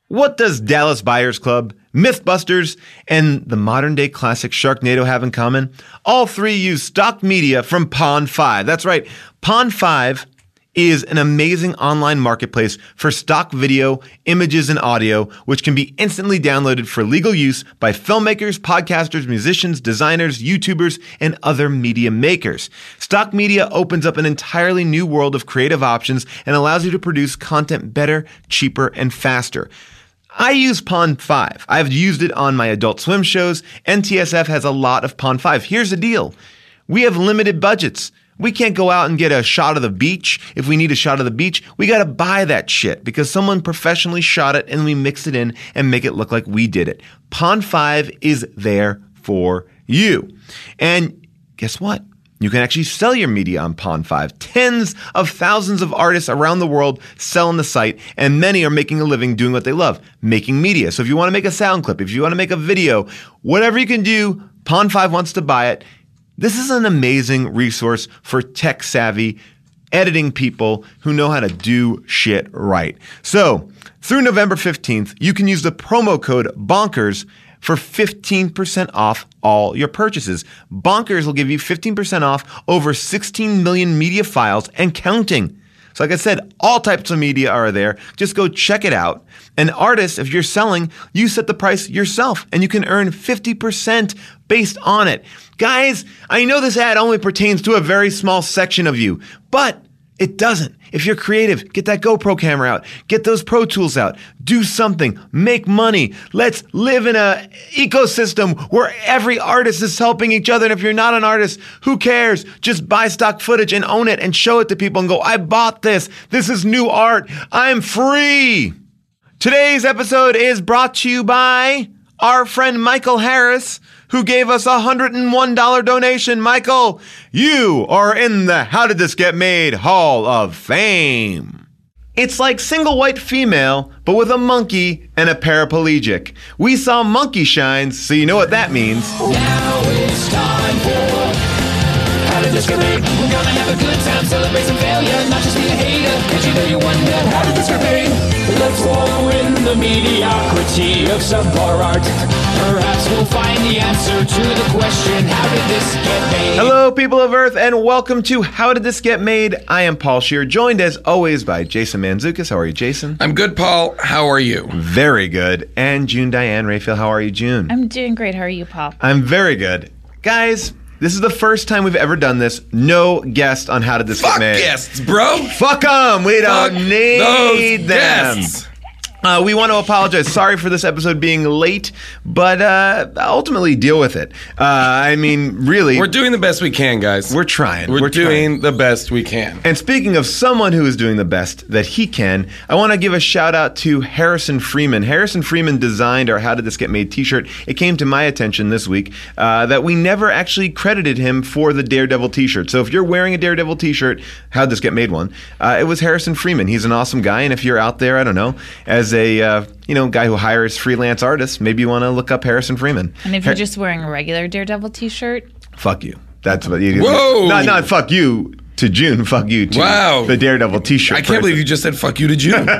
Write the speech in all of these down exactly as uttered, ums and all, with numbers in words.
What does Dallas Buyers Club, Mythbusters, and the modern-day classic Sharknado have in common? All three use stock media from Pond five. That's right, Pond five is an amazing online marketplace for stock video, images, and audio, which can be instantly downloaded for legal use by filmmakers, podcasters, musicians, designers, YouTubers, and other media makers. Stock media opens up an entirely new world of creative options and allows you to produce content better, cheaper, and faster. I use Pond five. I've used it on my Adult Swim shows. N T S F has a lot of Pond five. Here's the deal. We have limited budgets. We can't go out and get a shot of the beach. If we need a shot of the beach, we got to buy that shit because someone professionally shot it and we mix it in and make it look like we did it. Pond five is there for you. And guess what? You can actually sell your media on Pond five. Tens of thousands of artists around the world sell on the site, and many are making a living doing what they love, making media. So if you want to make a sound clip, if you want to make a video, whatever you can do, Pond five wants to buy it. This is an amazing resource for tech-savvy editing people who know how to do shit right. So through November fifteenth, you can use the promo code BONKERS for fifteen percent off all your purchases. Bonkers will give you fifteen percent off over sixteen million media files and counting. So like I said, all types of media are there. Just go check it out. And artists, if you're selling, you set the price yourself and you can earn fifty percent based on it. Guys, I know this ad only pertains to a very small section of you, but it doesn't. If you're creative, get that GoPro camera out. Get those Pro Tools out. Do something. Make money. Let's live in an ecosystem where every artist is helping each other. And if you're not an artist, who cares? Just buy stock footage and own it and show it to people and go, I bought this. This is new art. I'm free. Today's episode is brought to you by our friend Michael Harris, who gave us a one hundred one dollars donation. Michael, you are in the How Did This Get Made Hall of Fame. It's like single white female, but with a monkey and a paraplegic. We saw monkey shines, so you know what that means. Now it's time for How Did This Get Made? We're gonna have a good time, celebrate some failure, not just be a hater. Cause you know you wonder, how did this get made? Let's wallow in the mediocrity of subpar art. Perhaps we'll find the answer to the question, how did this get made? Hello, people of Earth, and welcome to How Did This Get Made? I am Paul Scheer, joined as always by Jason Mantzoukas. How are you, Jason? I'm good, Paul. How are you? Very good. And June Diane Raphael. How are you, June? I'm doing great. How are you, Paul? I'm very good. Guys, this is the first time we've ever done this. No guest on How Did This Fuck Get Made. guests, bro. Fuck them. We Fuck don't need those them. guests. Uh, we want to apologize. Sorry for this episode being late, but uh, ultimately deal with it. Uh, I mean, really. We're doing the best we can, guys. We're trying. We're, We're doing trying. the best we can. And speaking of someone who is doing the best that he can, I want to give a shout out to Harrison Freeman. Harrison Freeman designed our How Did This Get Made t-shirt. It came to my attention this week uh, that we never actually credited him for the Daredevil t-shirt. So if you're wearing a Daredevil t-shirt, How Did This Get Made one, uh, it was Harrison Freeman. He's an awesome guy. And if you're out there, I don't know, as a uh, you know guy who hires freelance artists, maybe you want to look up Harrison Freeman. And if you're Har- just wearing a regular Daredevil t-shirt, fuck you. That's what you. Whoa! Not not fuck you to June. Fuck you to Wow. the Daredevil t-shirt. I can't person. believe you just said fuck you to June.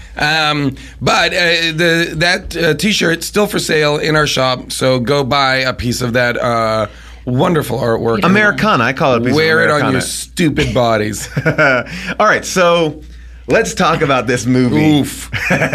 um, but uh, the that uh, t-shirt still for sale in our shop, so go buy a piece of that uh, wonderful artwork. Americana. I call it a piece Wear of it on Americana. your stupid bodies. All right, so let's talk about this movie. Oof.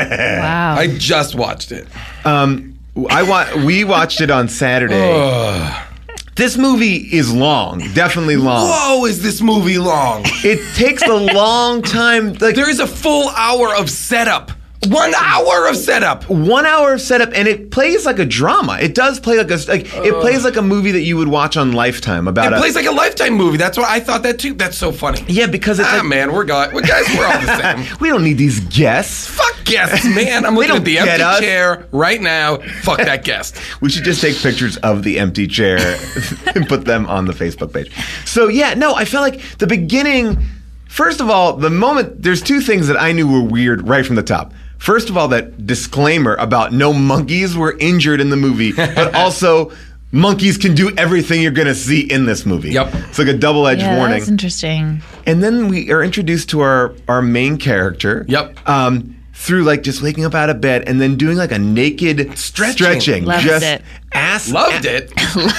wow. I just watched it. Um, I wa- we watched it on Saturday. This movie is long, definitely long. Whoa, is this movie long? It takes a long time. Like There is a full hour of setup. One hour of setup. one hour of setup, and it plays like a drama. It does play like a like it plays like a movie that you would watch on Lifetime about. It a, plays like a Lifetime movie. That's what I thought that too. That's so funny. yeah, because it's Ah, like, man, we're guys. We're guys. We're all the same. we don't need these guests. Fuck guests, man. I'm They looking don't at the get empty us. chair right now. Fuck that guest. We should just take pictures of the empty chair and put them on the Facebook page. So yeah, no, I felt like the beginning. First of all, the moment there's two things that I knew were weird right from the top. First of all, that disclaimer about no monkeys were injured in the movie, but also monkeys can do everything you're going to see in this movie. Yep. It's like a double-edged yeah, warning. that's interesting. And then we are introduced to our, our main character. Yep. Um, through like just waking up out of bed and then doing like a naked Stretching. stretching. Loved just it. ass. Loved it.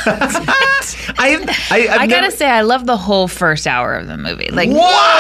I, I, I've I gotta never- say, I love the whole first hour of the movie. Like, Whoa!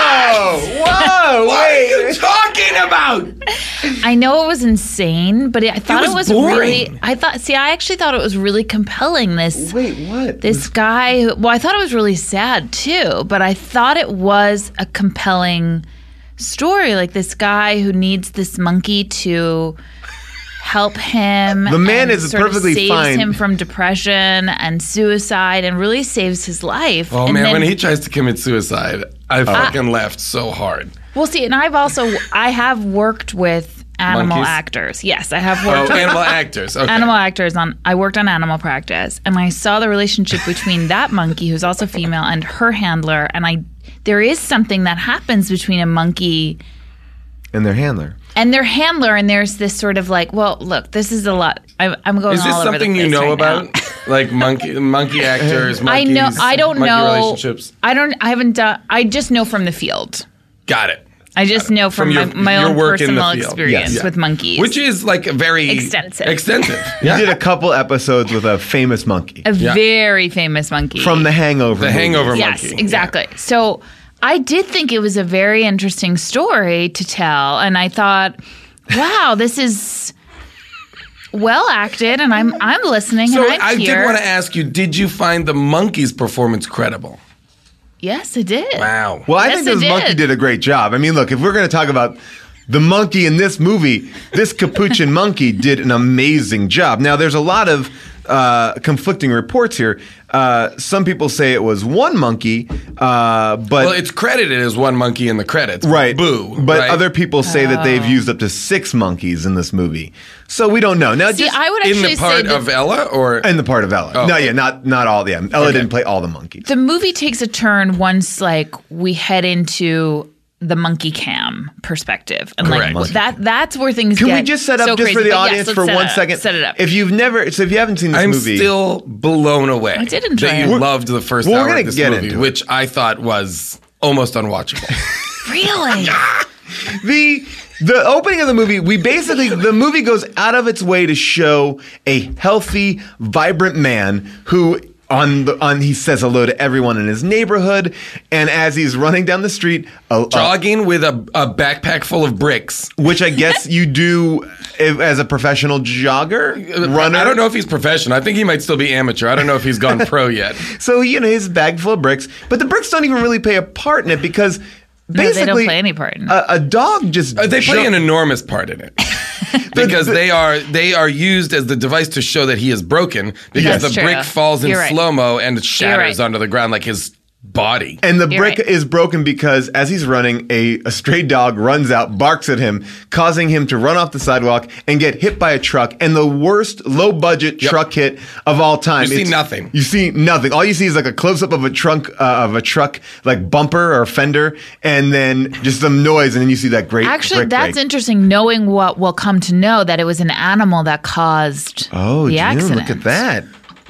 Whoa! What are you Wait. talking about? I know it was insane, but it, I thought it was was, really. boring. I thought. See, I actually thought it was really compelling. This Wait, what? this guy. who- Well, I thought it was really sad too, but I thought it was a compelling story. Like this guy who needs this monkey to help him. The man and is sort of perfectly saves fine. him from depression and suicide, and really saves his life. Oh And man, then- when he tries to commit suicide, I fucking laughed so hard. Well, see, and I've also I have worked with animal Monkeys? actors. Yes, I have Oh, worked with animal actors. Okay. animal actors on. I worked on Animal Practice, and I saw the relationship between that monkey, who's also female, and her handler. And I, there is something that happens between a monkey And their handler. and their handler, and there's this sort of like, well, look, this is a lot. I'm, I'm going Is this all over the something you place know right now. about? Like monkey monkey actors, I monkeys, know. I don't monkey know. relationships. I don't. I haven't done. I just know from the field. Got it. I just know from, From your- my, my your own work in the personal field. experience Yes. with monkeys. Which is like a very Extensive. Extensive. You Yeah. did a couple episodes with a famous monkey a Yeah. very famous monkey. from The Hangover. The movies. Hangover Yes, monkey. exactly. So I did think it was a very interesting story to tell, and I thought, wow, this is well acted, and I'm I'm listening, So and I'm I here. did want to ask you: did you find the monkey's performance credible? Yes, I did. Wow. Well, I Yes, think they this monkey did. did a great job. I mean, look, if we're going to talk about the monkey in this movie, this capuchin monkey did an amazing job. Now, there's a lot of uh, conflicting reports here. Uh, some people say it was one monkey, uh, but Well, it's credited as one monkey in the credits. right, Boo. But right? other people say that they've Oh. used up to six monkeys in this movie, so we don't know. Now, See, just I would in actually the part say that of Ella, or in the part of Ella. Oh. No, yeah, not not all. Yeah, Ella Okay. didn't play all the monkeys. the movie takes a turn once, like we head into the monkey cam perspective, and Correct. like that that's where things Can get we just set up so just for crazy. the But yes, audience let's for set one it up. second? Set it up. If you've never, so if you haven't seen this I'm movie, still blown away. I did enjoy that it. you We're- loved the first well, we're hour gonna of this get movie, into it. which I thought was almost unwatchable. really. the the opening of the movie, we basically the movie goes out of its way to show a healthy, vibrant man who on the on he says hello to everyone in his neighborhood, and as he's running down the street, a, a- Jogging with a, a backpack full of bricks. which I guess you do if- as a professional jogger, runner. I don't know if he's professional. I think he might still be amateur. I don't know if he's gone pro yet. So you know his bag full of bricks, but the bricks don't even really play a part in it because they basically don't play any part in it. A, a dog just Uh, they play jump- an enormous part in it. Because the- they are they are used as the device to show that he is broken because That's the true. brick falls in You're right. slow-mo and it shatters right. onto the ground like his body. And the You're brick right. is broken because as he's running, a, a stray dog runs out, barks at him, causing him to run off the sidewalk and get hit by a truck. And the worst low budget Yep. truck hit of all time. You see nothing. You see nothing. All you see is like a close up of a trunk uh, of a truck, like bumper or fender, and then just some noise, and then you see that great. Actually, brick that's break. interesting. Knowing what we'll come to know that it was an animal that caused Oh, the June, accident. look at that.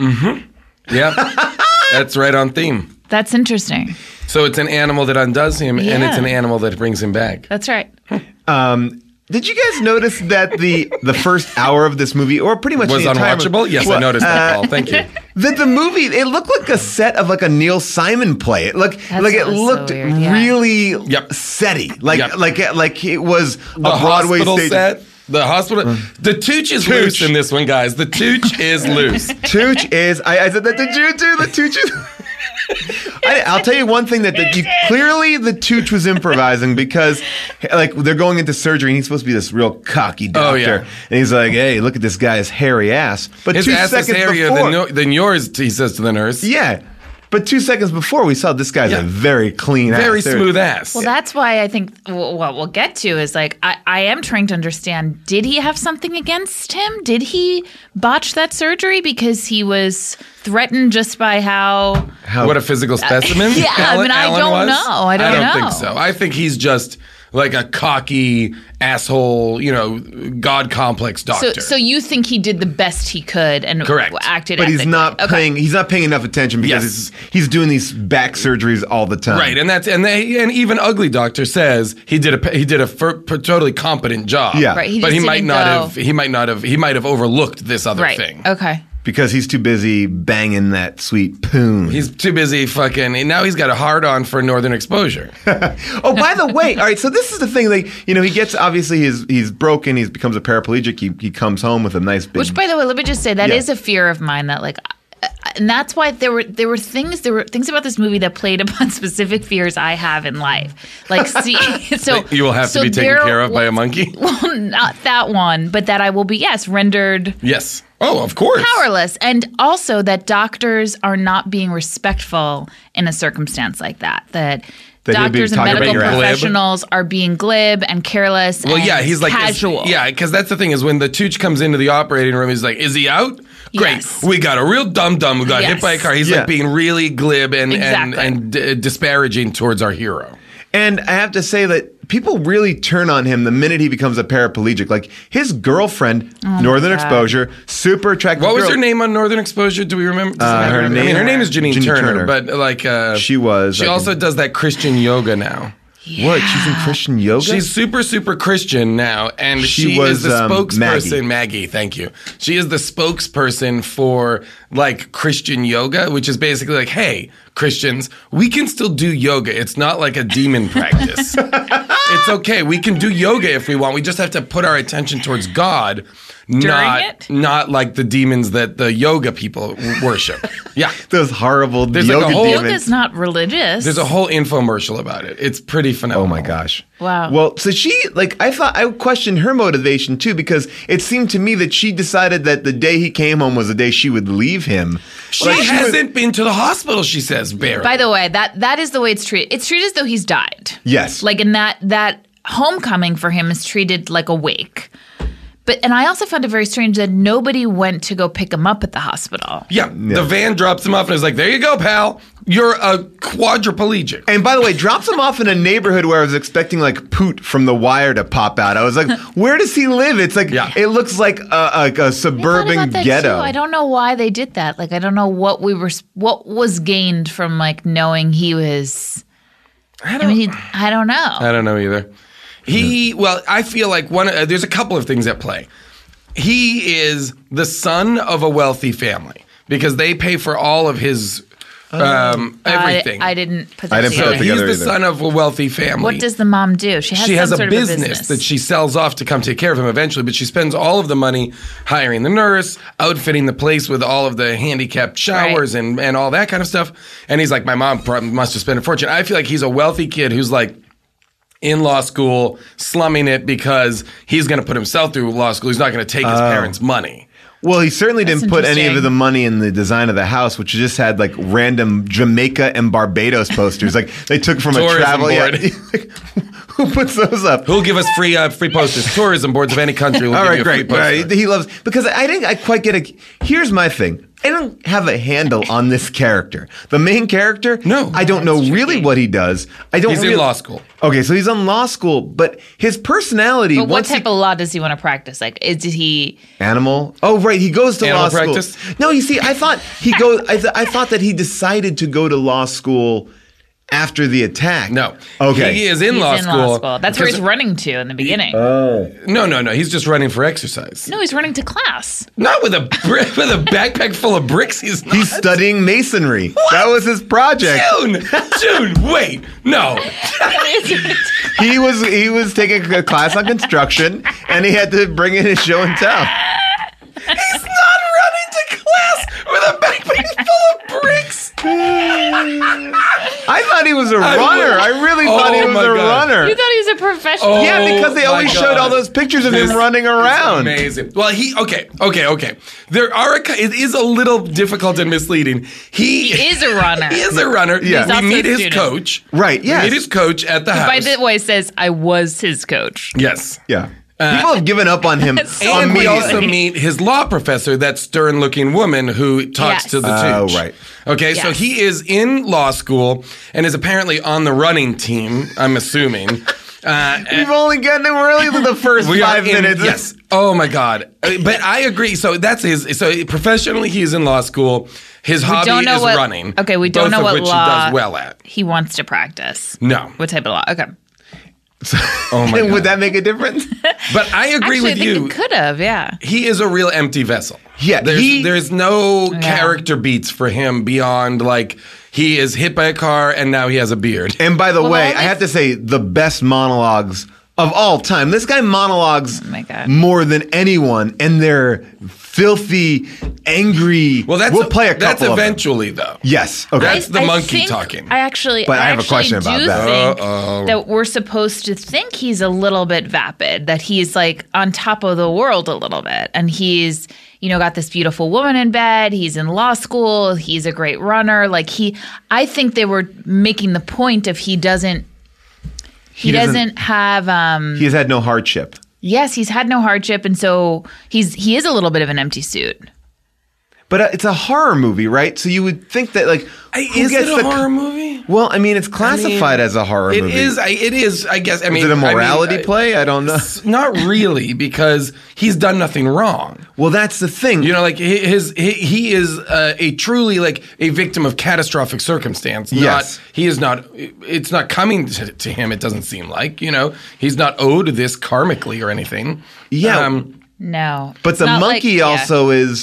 Yeah. That's right on theme. That's interesting. So it's an animal that undoes him and Yeah. it's an animal that brings him back. That's right. Um, did you guys notice that the the first hour of this movie, or pretty much Was the entire unwatchable? Yes, I Well, noticed that, uh, Paul. Thank you. That the movie, it looked like a set of like a Neil Simon play. It looked That's like it what was so looked weird, yeah. really Yep. setty, like Yep. like like it was a The Broadway hospital stage. set. The hospital. The tooch is Tooch. loose in this one, guys. The tooch is loose. Tooch is. I, I said that. Did you do the Tooch is? I, I'll tell you one thing that the, you, clearly the Tooch was improvising because like they're going into surgery and he's supposed to be this real cocky doctor, Oh, yeah. and he's like, "Hey, look at this guy's hairy ass." But His two ass is seconds hairier before, than, no- than yours, he says to the nurse. yeah. But two seconds before, we saw this guy's Yeah. a very clean ass. Very There- smooth ass. Well, that's why I think w- what we'll get to is like, I, I am trying to understand, did he have something against him? Did he botch that surgery because he was threatened just by how. How- What a physical specimen. yeah, I Alan, mean, I Alan don't was? know. I don't I don't know. think so. I think he's just like a cocky asshole, you know, God complex So, doctor. so you think he did the best he could and Correct. acted, But he's ethically. not Okay. paying. He's not paying enough attention because Yes. it's, he's doing these back surgeries all the time. Right, and that's and they and even Ugly Doctor says he did a he did a fir, per, totally competent job. Yeah. Right, he but just he might didn't not go- have he might not have he might have overlooked this other Right. thing. Okay. Because he's too busy banging that sweet poon. He's too busy fucking. And now he's got a hard on for Northern Exposure. Oh, by the way, all right. So this is the thing. Like, you know, he gets obviously he's he's broken. He becomes a paraplegic. He he comes home with a nice big. Which, by the way, let me just say that Yeah. is a fear of mine. That like, uh, and that's why there were there were things there were things about this movie that played upon specific fears I have in life. Like, see, so You will have so to be taken there care of by a was- monkey. Well, not that one, but that I will be yes rendered Yes. Oh, of course. powerless, and also that doctors are not being respectful in a circumstance like that. That. That he'd be Doctors and talking about medical your ass. professionals are being glib and careless. Well, and yeah, he's like is- casual. yeah, because that's the thing is when the Tooch comes into the operating room, he's like, "Is he out? Great, Yes. we got a real dum dum who got hit Yes. by a car." He's Yeah. like being really glib and Exactly. and, and d- disparaging towards our hero. And I have to say that people really turn on him the minute he becomes a paraplegic. Like his girlfriend, Northern Oh God. Exposure, super attractive. What was girl. her name on Northern Exposure? Do we remember? Does Uh, anybody her remember? I mean, her name- name is Janine, Janine Turner, Turner. but like uh, She was, She I also can- does that Christian yoga now. What? She's in Christian yoga. She's super, super Christian now, and She she, was, is the um, spokesperson. Maggie. Maggie, thank you. She is the spokesperson for like Christian yoga, which is basically like, hey, Christians, we can still do yoga. It's not like a demon practice. It's okay. We can do yoga if we want. We just have to put our attention towards God, not it? not like the demons that the yoga people worship. Yeah. Those horrible There's like yoga a whole- demons. Yoga's not religious. There's a whole infomercial about it. It's pretty phenomenal. Oh my gosh. Wow. Well, so she, like, I thought, I questioned her motivation too, because it seemed to me that she decided that the day he came home was the day she would leave him. She Like, she hasn't was- been to the hospital, she says, barely. By the way, that that is the way it's treated. It's treated as though he's died. Yes. Like in that that homecoming for him is treated like a wake. But and I also found it very strange that nobody went to go pick him up at the hospital. Yeah, the van drops him off and is like, there you go, pal. You're a quadriplegic. And by the way, drops him off in a neighborhood where I was expecting like Poot from The Wire to pop out. I was like, where does he live? It's like, Yeah. it looks like a, a, a I thought suburban about that ghetto. too. I don't know why they did that. Like I don't know what we were what was gained from like knowing he was I I don't, mean, he, I don't know. I don't know either. He, well, I feel like one, uh, there's a couple of things at play. He is the son of a wealthy family because they pay for all of his um, everything. I, I didn't put that I didn't put so that together. he's together the either. son of a wealthy family. What does the mom do? She has she some has a sort of business, a business that she sells off to come take care of him eventually, but she spends all of the money hiring the nurse, outfitting the place with all of the handicapped showers Right. and, and all that kind of stuff. And he's like, my mom prob- must have spent a fortune. I feel like he's a wealthy kid who's like in law school, slumming it because he's going to put himself through law school. He's not going to take his parents' money. Well, he certainly That's didn't put any of interesting. the money in the design of the house, which just had like random Jamaica and Barbados posters. Like they took from a Tourism travel. board. Yeah. Who puts those up? Who'll give us free uh, free posters? Tourism boards of any country will All give right, you a free great. poster. Right. He loves because I didn't. I quite get a. Here's my thing. I don't have a handle on this character. The main character. No. I don't know That's really tricky. what he does. I don't. He's in really- law school. Okay, so he's in law school, but his personality. But what once type he, of law does he want to practice? Like, is did he? Animal. Oh, right. He goes to Animal law practice? school. No, you see, I thought he goes. I, th- I thought that he decided to go to law school after the attack. No. Okay. He is in, He's law, in school law school. That's where because- he's running to in the beginning. Oh. No, no, no. He's just running for exercise. no, he's running to class. Not with a bri- with a backpack full of bricks. He's not. He's studying masonry. That was his project. June. June. Wait. No. He was he was taking a class on construction, and he had to bring in his show and tell. He's not running to class with a backpack full of bricks. I thought he was a I runner. would- I really thought he Oh was my a God. runner. You thought he was a professional? Oh, Yeah, because they my always showed God. all those pictures of This him running is around. Amazing. Well, he okay, okay, okay. There are a, it is a little difficult and misleading. He, He is a runner. He is a runner. Yeah. He's We also meet a his student. coach. Right, yes. We meet his coach at the house. By the way, says I was his coach. yes. Yeah. People have given up on him So And we immediately. also meet his law professor, that stern-looking woman who talks Yes. to the Oh, Tooch. right. Okay, so Yes. he is in law school and is apparently on the running team, I'm assuming. Uh, We've only gotten to we're only the first we five are in- minutes. Yes. Oh my God. Uh, But I agree. So that's his. So professionally, he's in law school. His hobby don't know is what- running. okay, we don't both know of what which law- he does well at. He wants to practice. No. What type of law? Okay. Oh my God. Would that make a difference? But I agree Actually, with I think you. it could have, yeah. He is a real empty vessel. Yeah, There's, he- there's no character beats for him beyond like he is hit by a car and now he has a beard. And by the Well, way, the only- I have to say the best monologues of all time. This guy monologues Oh my God. more than anyone, and they're filthy, angry. Well, that's we'll play a couple That's of them. eventually though. Yes. Okay. That's the I monkey think- talking. I actually, But I have a actually question about do that. think Uh-oh. that we're supposed to think he's a little bit vapid, that he's like on top of the world a little bit, and he's you know got this beautiful woman in bed. He's in law school. He's a great runner. Like he, I think they were making the point of he doesn't. He, He doesn't- doesn't have. Um, He has had no hardship. yes, he's had no hardship, and so he's he is a little bit of an empty suit. But uh, it's a horror movie, right? So you would think that, like, I- who Is it gets a the- horror movie? Well, I mean, it's classified as a horror It movie. is. I, it is. I guess. I mean, Is it a I mean, morality I- play? I don't know. Not really, because he's done nothing wrong. Well, that's the thing. You know, like hi- his he, he is uh, a truly like a victim of catastrophic circumstance. Not, Yes. he is not. It's not coming to, to him. It doesn't seem like you know he's not owed this karmically or anything. Yeah. Um, No, but It's the not like- monkey yeah. also is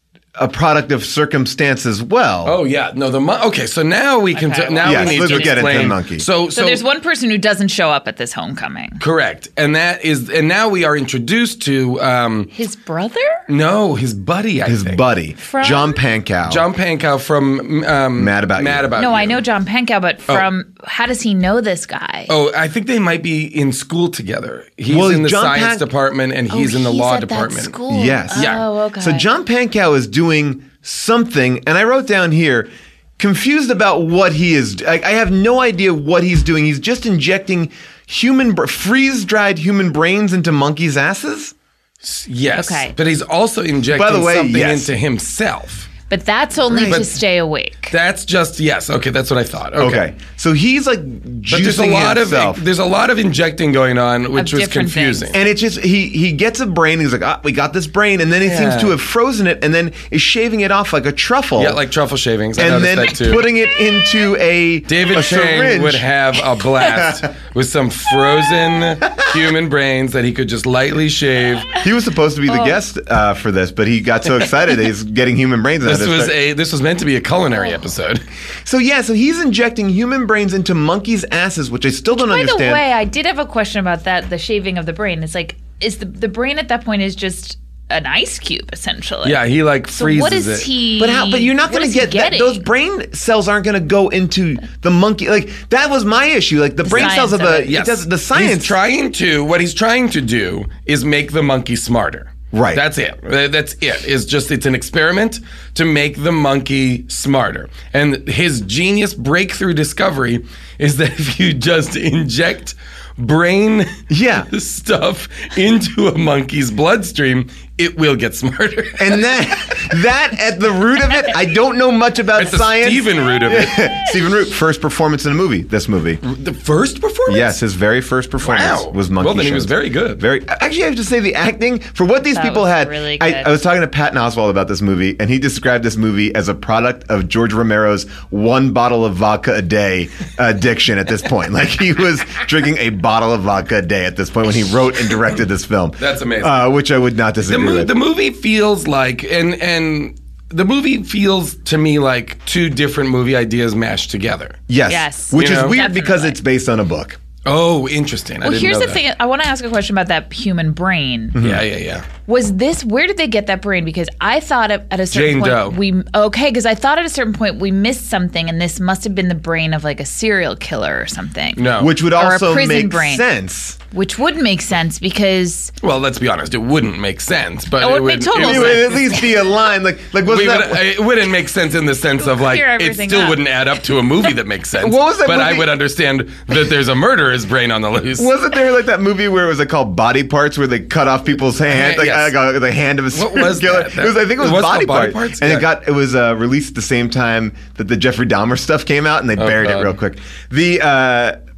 a product of circumstance as well. oh yeah. No. The mon- okay. So now we can. Okay, T- now Yes, we need let's to get into the explain. monkey. So, So, there's one person who doesn't show up at this homecoming. Correct, and that is, and now we are introduced to um, His brother? no, his buddy. I His think. buddy, From- John Pankow. John Pankow from um, Mad About Mad You. About No, You. I know John Pankow, but from how does he know this guy? Oh, I think they might be in school together. He's Well, in the John science Pan- department and Oh, he's in the law at that department. school. Yes. Yeah. Oh, okay. So John Pankow is doing something, and I wrote down here, confused about what he is. I, I have no idea what he's doing. He's just injecting human, br- freeze-dried human brains into monkeys' asses. Yes. Okay. But he's also injecting By the way, something yes. into himself. But that's only Right. to But- stay awake. That's just yes. Okay, that's what I thought. Okay. Okay. So he's like But there's a juicing lot himself. of there's a lot of injecting going on, which was different confusing. things. And it just he he gets a brain. He's like, ah, we got this brain, and then he seems Yeah. to have frozen it, and then is shaving it off like a truffle. Yeah, like truffle shavings. I and noticed then that too. putting it into a David a Chang syringe. would have a blast with some frozen human brains that he could just lightly shave. He was supposed to be the Oh. guest uh, for this, but he got so excited that he's getting human brains. out of This this was thing. a this was meant to be a culinary episode. So yeah, so he's injecting human brains into monkeys' asses, which I still don't By understand. the way, I did have a question about that, the shaving of the brain. It's like, is the, the brain at that point is just an ice cube, essentially? Yeah, he like So freezes what is it. he... But how? But you're not what going to is he get that. getting? Those brain cells aren't going to go into the monkey. Like that was my issue. Like the brain cells science of of a it. it does, the science. He's trying to what he's trying to do is make the monkey smarter. Right. That's it. Uh, That's it. It's just it's an experiment to make the monkey smarter. And his genius breakthrough discovery is that if you just inject brain Yeah. stuff into a monkey's bloodstream, it will get smarter. and that that at the root of it, I don't know much about At the science. Stephen root of it. Stephen Root, first performance in a movie. This movie. The first performance? Yes, his very first performance Wow. was Monkey Well, then he Shows. was very good. Very. Actually, I have to say the acting for what these That people was had. really I, good. I was talking to Patton Oswalt about this movie, and he described this movie as a product of George Romero's one bottle of vodka a day addiction. At this point, like he was drinking a bottle of vodka a day at this point when he wrote and directed this film. That's amazing. Uh, which I would not the, disagree mo- with. the movie feels like and and the movie feels to me like two different movie ideas mashed together. yes, Yes. which You is know? weird because Definitely. it's based on a book. Oh, interesting. I Well, didn't here's know the that. thing. I want to ask a question about that human brain. Yeah, yeah, yeah. Was this, where did they get that brain? Because I thought at, at a certain Jane point Doe. we, okay, because I thought at a certain point we missed something, and this must have been the brain of like a serial killer or something. No. Which would Or a also prison make brain. sense. Which would make sense because Well, let's be honest. It wouldn't make sense, but It it would would make total It it would would- at least be a line like like was we that? would, it wouldn't make sense in the sense of like Clear it everything still up. wouldn't add up to a movie that makes sense. What was that But I movie? would understand that there's a murderer's brain on the loose. Wasn't there like that movie where it was like called Body Parts, where they cut off people's hand, like, Yes. like, uh, the hand of a What serial was killer? that? It was, I think it was, It was Body, called Body Parts, Parts? and Yeah. it got it was uh, released at the same time that the Jeffrey Dahmer stuff came out, and they buried it God. real quick. The uh,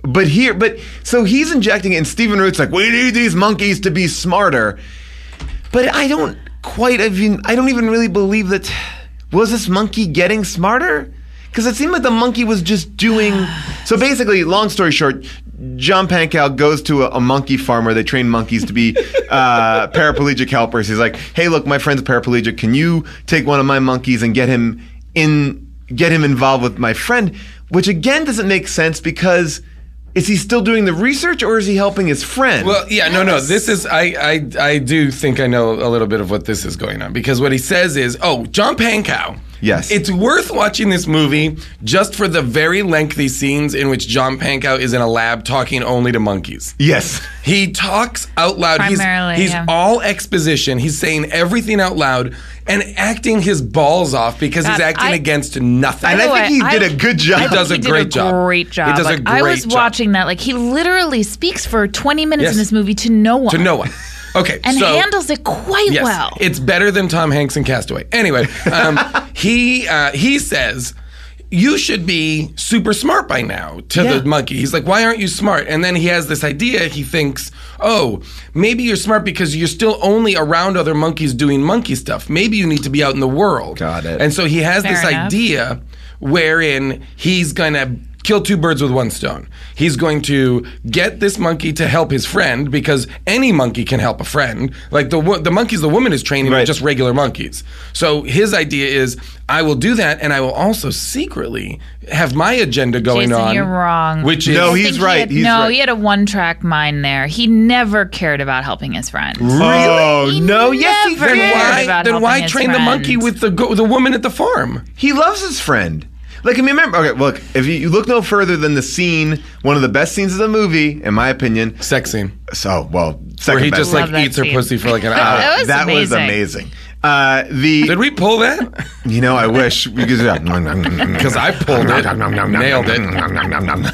But here, but so he's injecting it, and Stephen Root's like, we need these monkeys to be smarter. But I don't quite even, I don't even really believe that, was this monkey getting smarter? Because it seemed like the monkey was just doing, so basically, long story short, John Pankow goes to a, a monkey farm where they train monkeys to be uh, paraplegic helpers. He's like, hey, look, my friend's paraplegic. Can you take one of my monkeys and get him in, get him involved with my friend? Which again doesn't make sense because is he still doing the research or is he helping his friend? Well, yeah, no, no. This is I, I, I do think I know a little bit of what this is going on because what he says is, oh, John Pankow. Yes. It's worth watching this movie just for the very lengthy scenes in which John Pankow is in a lab talking only to monkeys. Yes. He talks out loud. Primarily, he's he's yeah. all exposition. He's saying everything out loud and acting his balls off because he's God, acting I- against nothing. And By I the think way, he I- did a good job. He does He a did great a job. great job. He does a Like, I great was job. watching that. Like he literally speaks for twenty minutes Yes. in this movie to no one. To no one. Okay, And so handles it quite yes, well. it's better than Tom Hanks in Castaway. Anyway, um, he uh, he says you should be super smart by now to Yeah. the monkey. He's like, why aren't you smart? And then he has this idea. He thinks, oh, maybe you're smart because you're still only around other monkeys doing monkey stuff. Maybe you need to be out in the world. Got it. And so he has Fair this enough. idea wherein he's going to kill two birds with one stone. He's going to get this monkey to help his friend because any monkey can help a friend. Like the wo- the monkeys the woman is training are Right. just regular monkeys. So his idea is I will do that and I will also secretly have my agenda going Jason, on. you're wrong. Which is No, I he's think he right. had- He's no, right. he had a one-track mind there. He never cared about helping his friends. Oh, He no. Yes, he never did. then cared why about then helping why his train the monkey friends. with the go- the woman at the farm? He loves his friend. Like, I mean, remember, okay, look, if you, you look no further than the scene, one of the best scenes of the movie, in my opinion. Sex scene. So, well, second Where he best. just like Love that eats her scene. pussy for like an That hour. was that was amazing. amazing. Uh, the Did we pull that? You know, I wish because Because I pulled it. Nailed it.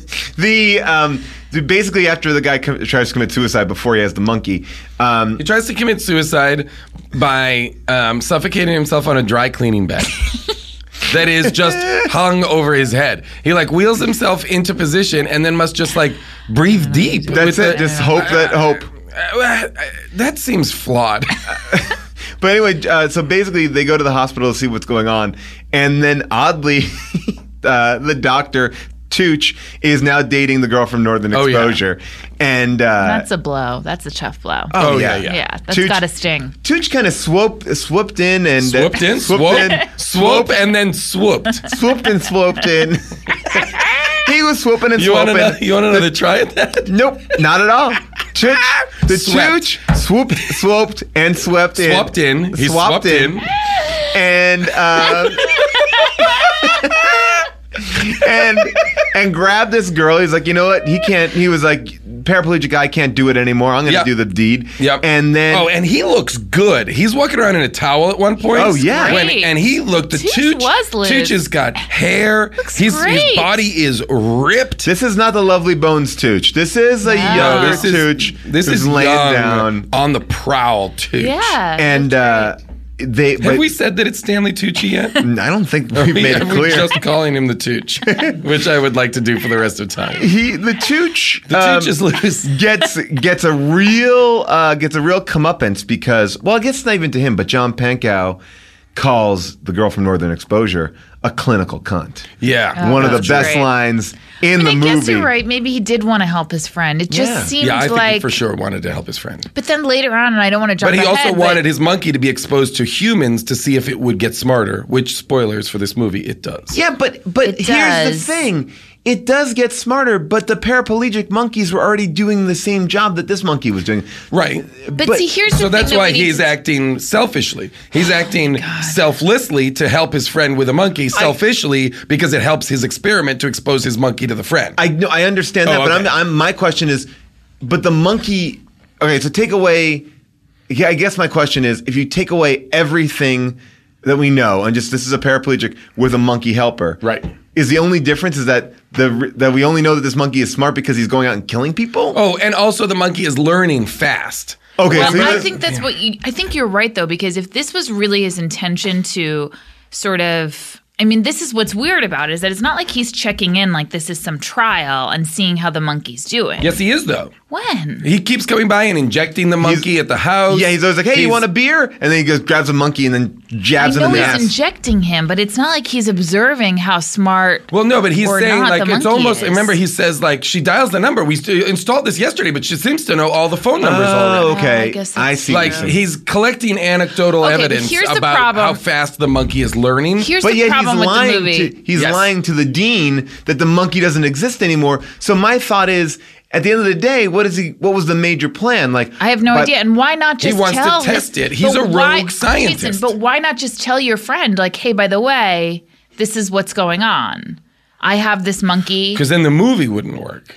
the um, the- basically after the guy com- tries to commit suicide before he has the monkey. Um, He tries to commit suicide by um, suffocating himself on a dry cleaning bag that is just hung over his head. He like wheels himself into position and then must just like breathe deep. that's with it. the- Just hope that hope. Uh, that seems flawed. But anyway, uh, so basically they go to the hospital to see what's going on, and then oddly, uh, the doctor Tooch is now dating the girl from Northern Oh, yeah. Exposure, and uh, That's a blow. That's a tough blow. Oh, yeah. yeah, yeah. Yeah, that's Tooch- got to sting. Tooch kind of swooped, swooped in and Swooped in, swooped swoop, in, swoop, and then swooped. swooped and swooped in. He was swooping and You want swooping. another? You want another try at that? Nope, not at all. Tooch, the Swept. Tooch swooped, swooped, and swept in. Swapped in. He Swapped swapped in. and uh, and and grabbed this girl. He's like, you know what? He can't. He was like, paraplegic guy can't do it anymore. I'm going to Yep. do the deed. Yep. And then oh, and he looks good. He's walking around in a towel at one point. Oh, yeah. When- Great. and he looked. The Tooch Tooch. was lit. Tooch has got hair. Looks His his great. body is ripped. this is not the Lovely Bones Tooch. This is a No. younger this is Tooch. this who's is laying young, down. on the prowl. Tooch. Yeah. And uh, they. Have but we said that it's Stanley Tucci yet? I don't think we've made it Are we clear. just calling him the Tooch, which I would like to do for the rest of time. he the Tooch. The um, Tooch is loose. gets gets a real uh, gets a real comeuppance because well, I guess it's not even to him, but John Pankow calls the girl from Northern Exposure a clinical cunt. Yeah. One of the that's best great. lines in And the I movie. guess you're right. Maybe he did want to help his friend. It just Yeah. seemed Yeah, I think like. he for sure wanted to help his friend. But then later on, and I don't want to jump But he also ahead, wanted but his monkey to be exposed to humans to see if it would get smarter, which, spoilers for this movie, it does. Yeah, but but It here's does. the thing. It does get smarter, but the paraplegic monkeys were already doing the same job that this monkey was doing. Right. But, but- see, here's the So thing that's that why we need he's to- acting selfishly. He's acting selflessly to help his friend with a monkey, selfishly because it helps his experiment to expose his monkey to the friend. I know I understand that, Oh, but okay. I'm, I'm my question is, but the monkey. Okay, so take away. Yeah, I guess my question is, if you take away everything that we know, and just this is a paraplegic with a monkey helper, Right. Is the only difference is that the that we only know that this monkey is smart because he's going out and killing people? oh, and also the monkey is learning fast. Okay, Well, so I you're- think that's what you, I think you're right though, because if this was really his intention to sort of I mean, this is what's weird about it, is that it's not like he's checking in like this is some trial and seeing how the monkey's doing. Yes, he is, though. When? He keeps coming by and injecting the monkey He's- at the house. Yeah, he's always like, hey, you He's- want a beer? And then he goes, grabs a monkey and then I jabs him know in the he's ass. injecting him, but it's not like he's observing how smart. Well, no, but he's or saying not like the it's monkey almost. is. Remember, he says like she dials the number. We st- installed this yesterday, but she seems to know all the phone numbers already. Oh, okay. I guess I that's see. Like what you're saying. he's collecting anecdotal Okay, but evidence here's the about problem. how fast the monkey is learning. Here's But the yet problem he's with the lying movie. to he's Yes. lying to the dean that the monkey doesn't exist anymore. So my thought is, at the end of the day, what is he? What was the major plan? Like I have no but- idea. And why not just wants to tell test his- it. He's but a why- rogue scientist. Listen, but why not just tell your friend, like, hey, by the way, this is what's going on. I have this monkey. Because then the movie wouldn't work.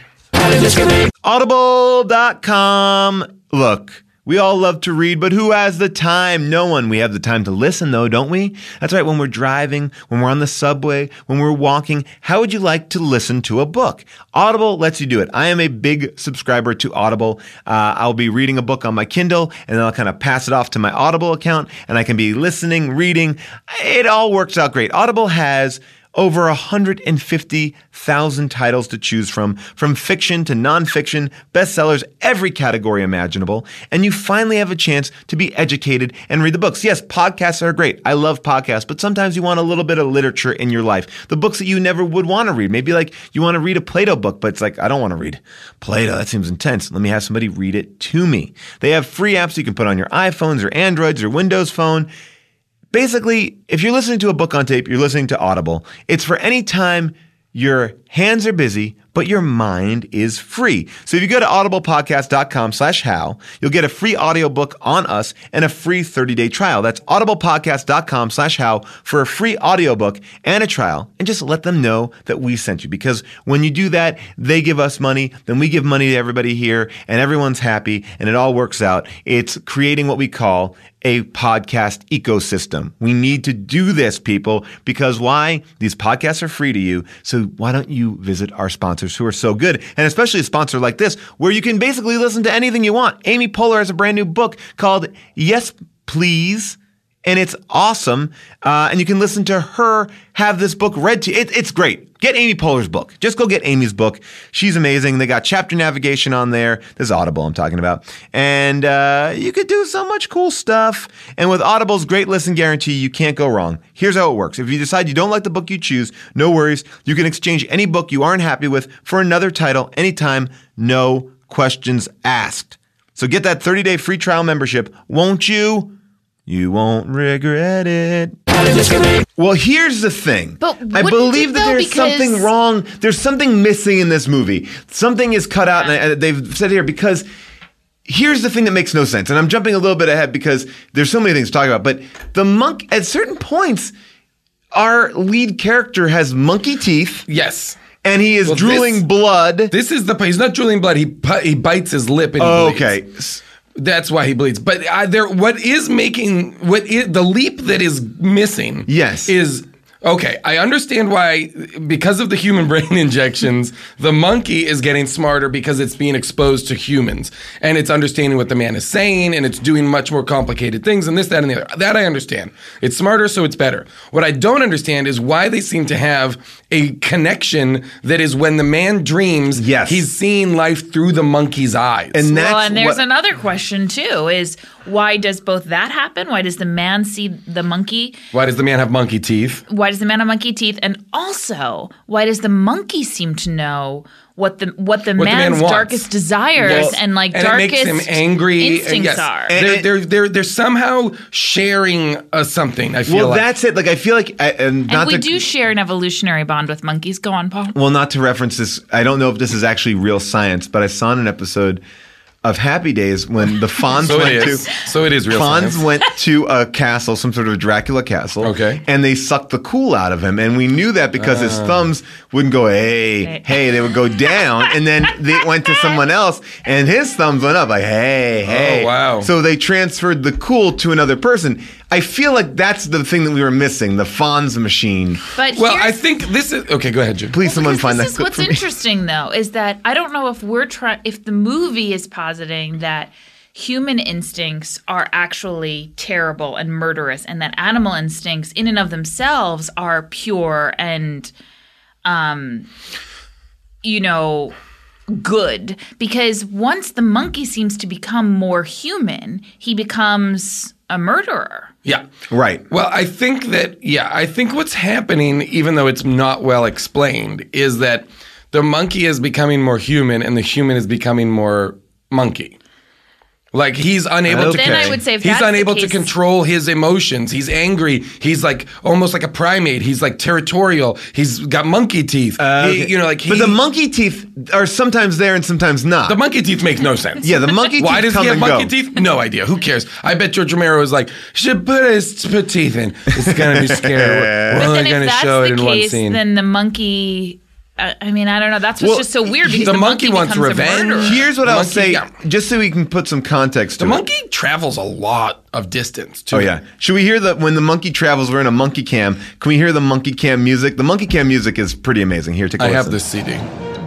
Audible dot com. Look, we all love to read, but who has the time? No one. We have the time to listen, though, don't we? That's right. When we're driving, when we're on the subway, when we're walking, how would you like to listen to a book? Audible lets you do it. I am a big subscriber to Audible. Uh, I'll be reading a book on my Kindle, and then I'll kind of pass it off to my Audible account, and I can be listening, reading. It all works out great. Audible has over one hundred fifty thousand titles to choose from, from fiction to nonfiction, bestsellers, every category imaginable. And you finally have a chance to be educated and read the books. Yes, podcasts are great. I love podcasts, but sometimes you want a little bit of literature in your life. The books that you never would want to read. Maybe like you want to read a Plato book, but it's like, I don't want to read Plato. That seems intense. Let me have somebody read it to me. They have free apps you can put on your iPhones or Androids or Windows Phone. Basically, if you're listening to a book on tape, you're listening to Audible. It's for any time your hands are busy, but your mind is free. So if you go to audiblepodcast.com slash how, you'll get a free audiobook on us and a free thirty-day trial. That's audiblepodcast.com slash how for a free audiobook and a trial. And just let them know that we sent you. Because when you do that, they give us money, then we give money to everybody here, and everyone's happy, and it all works out. It's creating what we call a podcast ecosystem. We need to do this, people, because why? These podcasts are free to you. So why don't you visit our sponsors who are so good? And especially a sponsor like this, where you can basically listen to anything you want. Amy Poehler has a brand new book called Yes, Please. And it's awesome. Uh, and you can listen to her have this book read to you. It, it's great. Get Amy Poehler's book. Just go get Amy's book. She's amazing. They got chapter navigation on there. This is Audible I'm talking about. And uh, you could do so much cool stuff. And with Audible's great listen guarantee, you can't go wrong. Here's how it works. If you decide you don't like the book you choose, no worries. You can exchange any book you aren't happy with for another title anytime. No questions asked. So get that thirty-day free trial membership, won't you? You won't regret it. Well, here's the thing. But I wouldn't believe it, that though, there's because- something wrong. There's something missing in this movie. Something is cut out, and I- they've said here because here's the thing that makes no sense. And I'm jumping a little bit ahead because there's so many things to talk about. But the monk, at certain points, our lead character has monkey teeth, Yes. and he is Well, drooling this- blood. This is the. He's not drooling blood. He pu- he bites his lip and he Oh, bleeds. okay. That's why he bleeds. But uh, there, what is making what is, the leap that is missing? Yes. is okay. I understand why, because of the human brain injections, the monkey is getting smarter because it's being exposed to humans and it's understanding what the man is saying and it's doing much more complicated things and this, that, and the other. That I understand. It's smarter, so it's better. What I don't understand is why they seem to have a connection that is when the man dreams, Yes. he's seeing life through the monkey's eyes. And that's Well, and there's what, another question too: is why does both that happen? Why does the man see the monkey? Why does the man have monkey teeth? Why does the man have monkey teeth? And also, why does the monkey seem to know what the what the What the man man's wants. darkest desires Well, and like and darkest it makes him angry. and instincts yes, are? And- They're, they're, they're, they're somehow sharing uh, something, I feel well, like. that's it. Like, I feel like, I, and not and we to, do share an evolutionary bond with monkeys. Go on, Paul. Well, not to reference this, I don't know if this is actually real science, but I saw in an episode of Happy Days when the Fonz So it went is. to So it is real Fonz science. went to a castle, some sort of Dracula castle. Okay. And they sucked the cool out of him. And we knew that because his Uh. thumbs wouldn't go, hey, Hey. hey, they would go down. And then they went to someone else and his thumbs went up, like, hey, hey. Oh, wow. So they transferred the cool to another person. I feel like that's the thing that we were missing, the Fonz machine. But Well, here's- I think this is okay. Go ahead, Jim. Please, someone Because find this that is clip what's for me. interesting though is that I don't know if we're trying if the movie is positing that human instincts are actually terrible and murderous, and that animal instincts in and of themselves are pure and, um, you know, good. Because once the monkey seems to become more human, he becomes a murderer. Yeah. Right. Well, I think that, yeah, I think what's happening, even though it's not well explained, is that the monkey is becoming more human and the human is becoming more monkey. Like he's unable to. Then I would say if he's that's the unable to case- control his emotions. He's angry. He's like almost like a primate. He's like territorial. He's got monkey teeth. Uh, He- okay. you know, like he, but the monkey teeth are sometimes there and sometimes not. the monkey teeth make no sense. yeah, the monkey teeth Why does come he have and monkey go. teeth? No idea. Who cares? I bet George Romero was like, should put his put teeth in. It's gonna be scary. We're But only then gonna if that's show it the in one case, scene. then the monkey. Uh, I mean, I don't know. That's what's Well, just so weird because the the, monkey wants becomes a revenge. murderer. Here's what I'll Monkey, say, yeah. just so we can put some context to The it. monkey travels a lot of distance too. Oh yeah. Should we hear the when the monkey travels? We're in a monkey cam. Can we hear the monkey cam music? The monkey cam music is pretty amazing. Here, take a I listen. have this C D.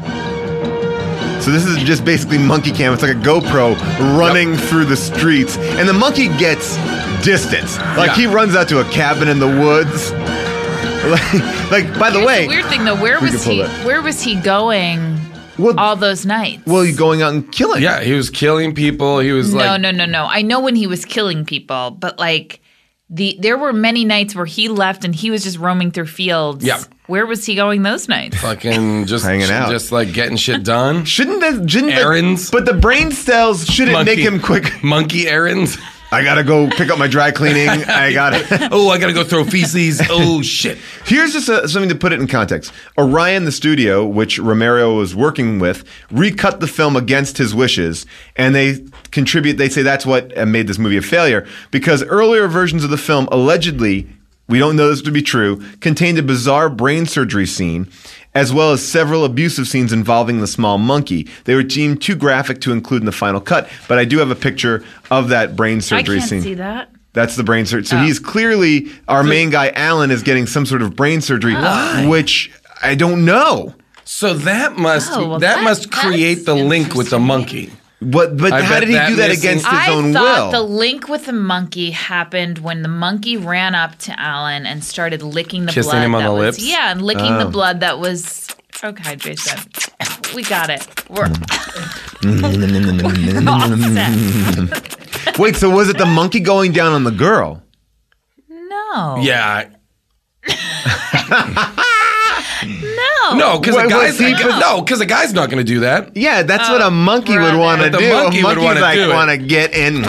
So this is just basically monkey cam. It's like a GoPro running through the streets, and the monkey gets distance. Like Yeah. he runs out to a cabin in the woods. like, like, by the Here's way, the weird thing though, where We was can pull he? that. Where was he going well, all those nights? well, you going out and killing. Yeah, he was killing people. He was no, like, no, no, no. I know when he was killing people, but like the there were many nights where he left and he was just roaming through fields. Yeah. Where was he going those nights? fucking just Hanging out. just like getting shit done. Shouldn't that? Shouldn't the- Errands. but the brain cells shouldn't Monkey- make him quick. Monkey errands. I gotta go pick up my dry cleaning. I gotta. Oh, I gotta go throw feces. Oh shit. Here's just a, something to put it in context. Orion, the studio, which Romero was working with, recut the film against his wishes, and they contribute. They say that's what uh, made this movie a failure because earlier versions of the film allegedly, we don't know this to be true, contained a bizarre brain surgery scene, as well as several abusive scenes involving the small monkey. They were deemed too graphic to include in the final cut, but I do have a picture of that brain I surgery can't scene. see that. That's the brain surgery. So Oh. he's clearly, our main guy, Alan, is getting some sort of brain surgery, which I don't know. So that must Oh, well, that, that- must create that's the link with the interesting. monkey. What, but I how bet did he that do that missing- against his I own thought will? the link with the monkey happened when the monkey ran up to Alan and started licking the Kissing blood. him on that the was, lips? Yeah, and licking Oh. the blood that was. Okay, Jason, we got it. We're, we're all set. Wait, so was it the monkey going down on the girl? No. Yeah. No. No, because Wait, a was guy's he- a, no, because a guy's not going to do that. Yeah, that's what a monkey would brother. want to But do. the monkey a would monkey's wanna like do it. want to get in.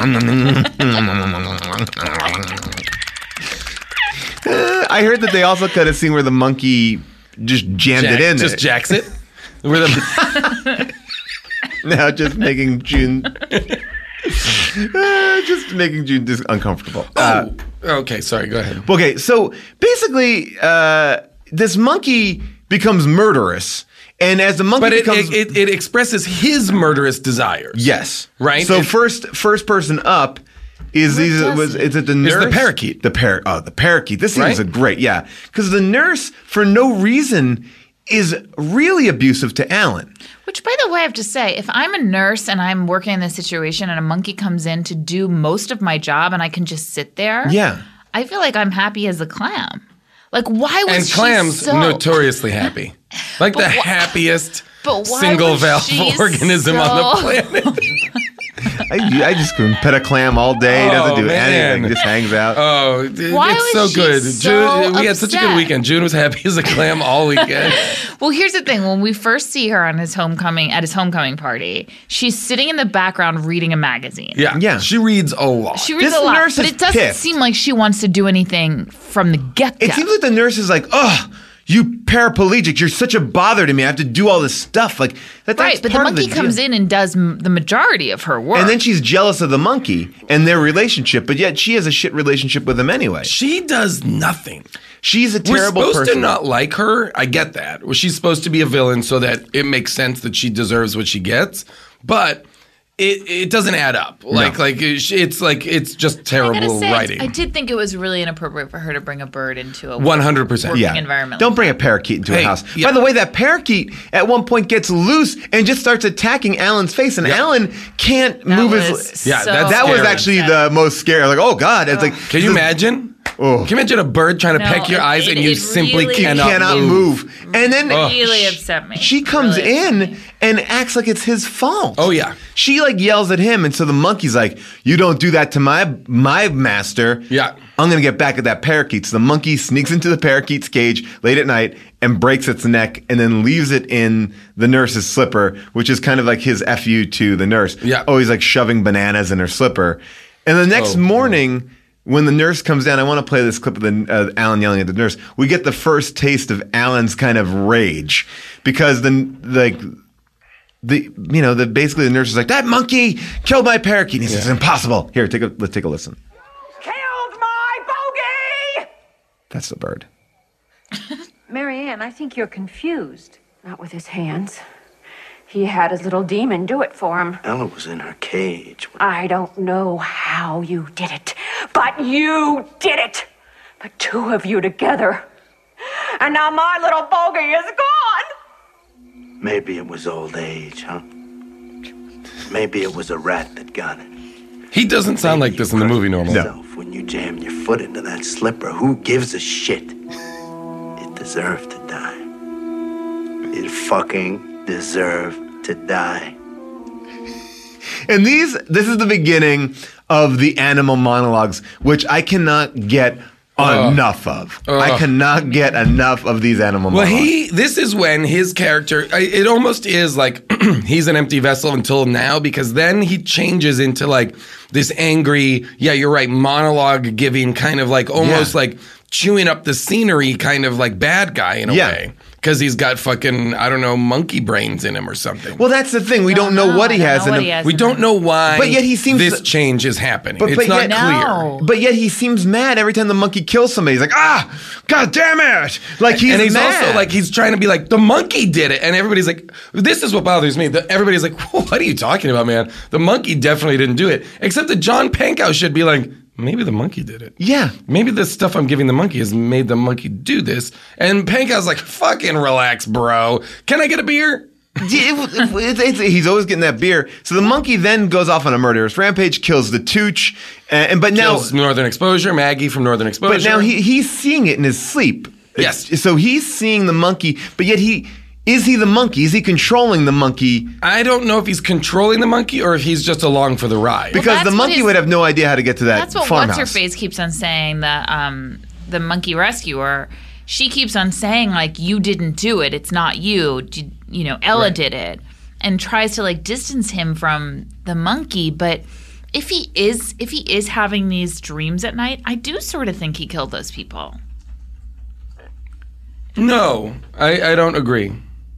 Uh, I heard that they also cut a scene where the monkey just jammed Jack- it in. just there. jacks it. Where the, Now just making June, uh, just making June dis- uncomfortable. Uh, oh, okay, sorry. Go ahead. Okay, so basically, uh, this monkey becomes murderous, and as the monkey But it, becomes, it, it, it expresses his murderous desires. yes, Right? So It- first, first person up is these does was it? is it the It's nurse? the parakeet. The par oh the parakeet. This scene Right? is a great yeah because the nurse for no reason is really abusive to Alan. Which, by the way, I have to say, if I'm a nurse and I'm working in this situation and a monkey comes in to do most of my job and I can just sit there, Yeah. I feel like I'm happy as a clam. Like, why was And she clams so... notoriously happy. Like the But wh- happiest But why single was valve she organism on the so- planet. I, I just can pet a clam all day. He doesn't Oh, do man. anything. Just hangs out. Oh, it- Why it's so was she good. so June, we had such a good upset? weekend. June was happy as a clam all weekend. Well, here's the thing. When we first see her on his homecoming at his homecoming party, she's sitting in the background reading a magazine. Yeah, Yeah. She reads a lot. She reads This a lot, nurse but is it doesn't pissed. seem like she wants to do anything from the get-go. It seems like the nurse is like, oh, you paraplegic, you're such a bother to me. I have to do all this stuff. Like that, that's right, but the part of monkey the comes deal. in and does m- the majority of her work. And then she's jealous of the monkey and their relationship, but yet she has a shit relationship with him anyway. she does nothing. She's a We're terrible supposed person. to not like her. I get that. Well, she's supposed to be a villain so that it makes sense that she deserves what she gets. But it, it doesn't add up. Like No. like it's, it's like it's just I terrible gotta say, writing. I did think it was really inappropriate for her to bring a bird into a One hundred percent. working Yeah. environment. Don't like bring a that. parakeet into Hey, a house. yeah. By the way, that parakeet at one point gets loose and just starts attacking Alan's face, and Yeah. Alan can't That move was his. Yeah, so that's That was scary. actually the most scary. Like, oh god, it's like Can you imagine? Oh. Can you imagine a bird trying to No, peck your it- eyes it- and you it simply really- cannot, cannot move? move. And then Really she- upset me. She comes Really upset in me. and acts like it's his fault. Oh, yeah. She like yells at him, and so the monkey's like, "You don't do that to my my master." Yeah. I'm gonna get back at that parakeet. So the monkey sneaks into the parakeet's cage late at night and breaks its neck, and then leaves it in the nurse's slipper, which is kind of like his F U to the nurse. Yeah. Oh, he's like shoving bananas in her slipper. And the next Oh, morning, when the nurse comes down, I want to play this clip of the, uh, Alan yelling at the nurse. We get the first taste of Alan's kind of rage because the like the you know the basically the nurse is like, that monkey killed my parakeet. And he says, it's impossible. Here, take a let's take a listen. Killed my bogey! That's the bird. Marianne, I think you're confused. Not with his hands. He had his little demon do it for him. Ella was in her cage. I don't know how you did it, but you did it. The two of you together. And now my little bogey is gone. Maybe it was old age, huh? Maybe it was a rat that got it. He doesn't sound like this in the movie normally. No. When you jammed your foot into that slipper, who gives a shit? It deserved to die. It fucking deserved to die. And these, this is the beginning of the animal monologues, which I cannot get enough of. I Ugh. cannot get enough of these animal Well, monologues. he. This is when his character. I- It almost is like he's an empty vessel until now, because then he changes into like this angry. Yeah, you're right. Monologue giving, kind of like almost Yeah. like chewing up the scenery, kind of like bad guy in a Yeah. way, because he's got fucking I don't know monkey brains in him or something. Well, that's the thing. We don't, know what I he don't has know in what him. he has we in don't him. know why. But yet he seems this to- change is happening. But- it's but not yet- clear. No. But yet he seems mad every time the monkey kills somebody. He's like, ah, god damn it. Like he's and he's mad. also like he's trying to be like the monkey did it, and everybody's like, this is what bothers me. The, everybody's like, what are you talking about, man? The monkey definitely didn't do it. Except that John Pankow should be like, maybe the monkey did it. Yeah. Maybe the stuff I'm giving the monkey has made the monkey do this. And Pankow's like, fucking relax, bro. Can I get a beer? Yeah, it- it- it's- it's- he's always getting that beer. So the monkey then goes off on a murderous rampage, kills the Tooch, uh, and but now, Kills Northern Exposure, Maggie from Northern Exposure. but now he he's seeing it in his sleep. Yes. So he's seeing the monkey, but yet he is he the monkey? Is he controlling the monkey? I don't know if he's controlling the monkey or if he's just along for the ride. Because that's the what monkey his- would have no idea how to get to that That's what farmhouse. what's her face keeps on saying. The um the monkey rescuer. She keeps on saying like, you didn't do it. It's not you. D- You know, Ella Right. did it, and tries to like distance him from the monkey. But if he is if he is having these dreams at night, I do sort of think he killed those people. No, I, I don't agree.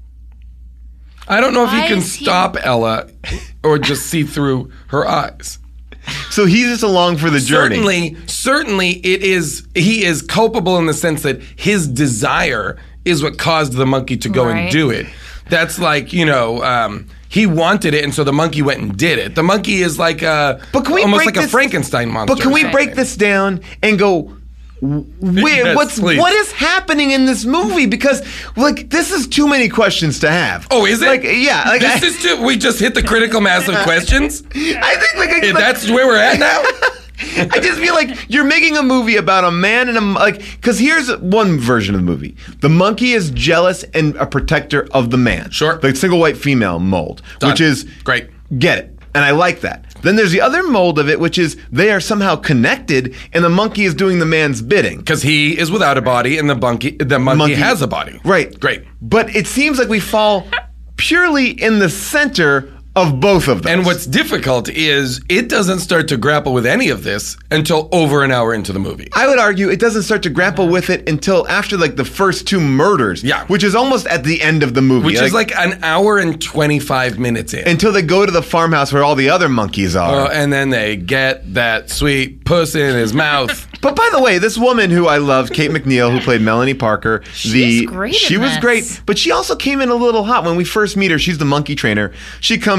I don't know if Why he can is he- stop Ella or just see through her eyes. So he's just along for the journey. Certainly, certainly it is he is culpable in the sense that his desire is what caused the monkey to go and Right. do it. That's like, you know, um, he wanted it and so the monkey went and did it. The monkey is like a But can we almost break like a this- Frankenstein monster. But can we or break something. this down and go? Where, Yes, what's please. what is happening in this movie? Because like this is too many questions to have. Oh, is it? Like yeah, like this I, is too, we just hit the critical mass of questions. I think like, I- If like that's where we're at now. I just feel like you're making a movie about a man and a m- like because here's one version of the movie. The monkey is jealous and a protector of the man. Sure. the single white female mold, Done. which is Great. Get it. And I like that. Then there's the other mold of it, which is they are somehow connected, and the monkey is doing the man's bidding. Because he is without a body and the monkey the monkey, Monkey- has a body. Right. Great. But it seems like we fall purely in the center of both of them. And what's difficult is it doesn't start to grapple with any of this until over an hour into the movie. I would argue it doesn't start to grapple with it until after like the first two murders. Yeah. Which is almost at the end of the movie. Which is like an hour and twenty-five minutes in. until they go to the farmhouse where all the other monkeys are. Uh, and then they get that sweet puss in his mouth. But by the way, this woman who I love, Kate McNeil, who played Melanie Parker, She's great she in was this. great, but she also came in a little hot when we first meet her. She's the monkey trainer. She comes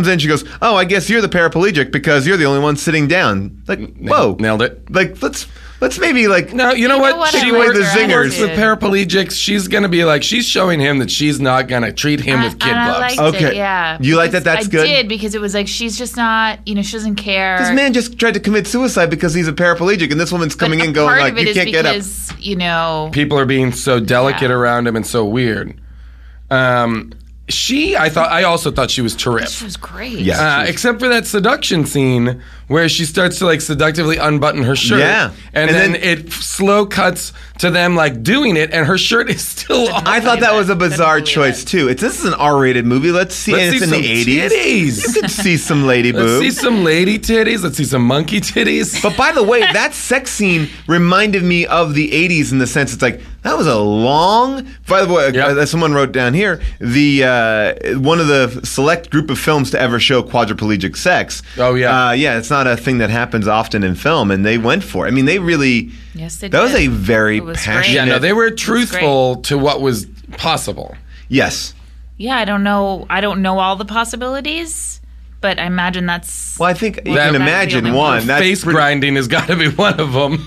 comes in, she goes, "Oh, I guess you're the paraplegic because you're the only one sitting down." Like, whoa, Nailed it. Like, let's let's maybe like No, you know You what? know what? She I like works, the she works zingers. with paraplegics. She's going to be like, she's showing him that she's not going to treat him with kid and gloves. I liked Okay. it, yeah. You like that Because that's I good? did because it was like she's just not, you know, she doesn't care. this man just tried to commit suicide because he's a paraplegic, and this woman's But coming a in going part like, of it "You is can't get up." because, you know, People are being so delicate Yeah. around him and so weird. Um, she, I thought, I also thought she was terrific. she was great. Yeah. Uh, except for that seduction scene where she starts to like seductively unbutton her shirt. Yeah. And, And then, then- it f- slow cuts to them like doing it and her shirt is still on. I thought that was a bizarre believe choice it. too. It's this is an R-rated movie. Let's see. Let's and it's see in the some eighties. titties. You could see some lady Let's see boobs. some lady titties. Let's see some monkey titties. But by the way, that sex scene reminded me of the eighties in the sense it's like that was a long. By the way, Yep. uh, someone wrote down here the uh, one of the select group of films to ever show quadriplegic sex. Oh, yeah. uh, yeah. It's not a thing that happens often in film, and they went for it. I mean, they really. Yes, they That was did. a very It was great. passionate. Yeah, no, they were truthful to what was possible. Yes. Yeah, I don't know. I don't know all the possibilities, but I imagine that's. Well, I think you That- can That's imagine really one. That's Face pretty- grinding has got to be one of them.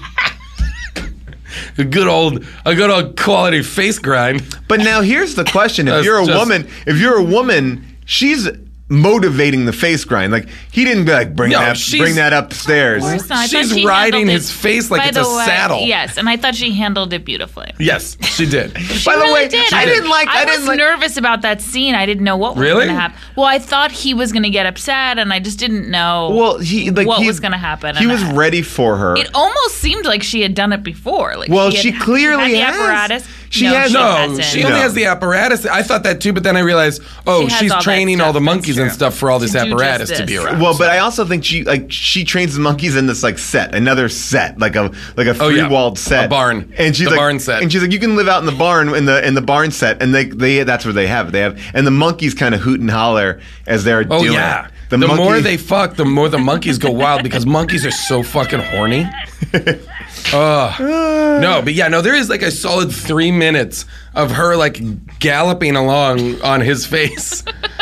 a good old, a good old quality face grind. But now here's the question: If That's you're a just- woman, if you're a woman, she's motivating the face grind. Like he didn't be like bring No, that she's- bring that upstairs. Of course not. I thought She's she riding handled his it- face like by it's a the way, saddle. Yes, and I thought she handled it beautifully. Yes, she did. She By the really way, did. I didn't like- I I, didn't was like- nervous about that scene. I didn't know what was Really? going to happen. Well, I thought he was going to get upset, and I just didn't know. Well, he like what he- was going to happen. He and was I- ready for her. It almost seemed like she had done it before. Like Well, she, she had, clearly she had has. the apparatus. She no, has- she No, hasn't. she No. only has the apparatus. I thought that too, but then I realized, oh, She has she's all that training all stuff, the that's monkeys and true. stuff for all this To do just apparatus to this. be around. well, but so. I also think she like she trains the monkeys in this like set, another set, like a like a Oh, three yeah. walled set, A barn. and she's The like, barn set. and she's like, you can live out in the barn in the in the barn set, and they they that's where they have it. They have, and the monkeys kind of hoot and holler as they're Oh doing yeah. it. The, monkey- more they fuck, the more the monkeys go wild because monkeys are so fucking horny. Ugh. No, but yeah, no, there is like a solid three minutes of her like galloping along on his face.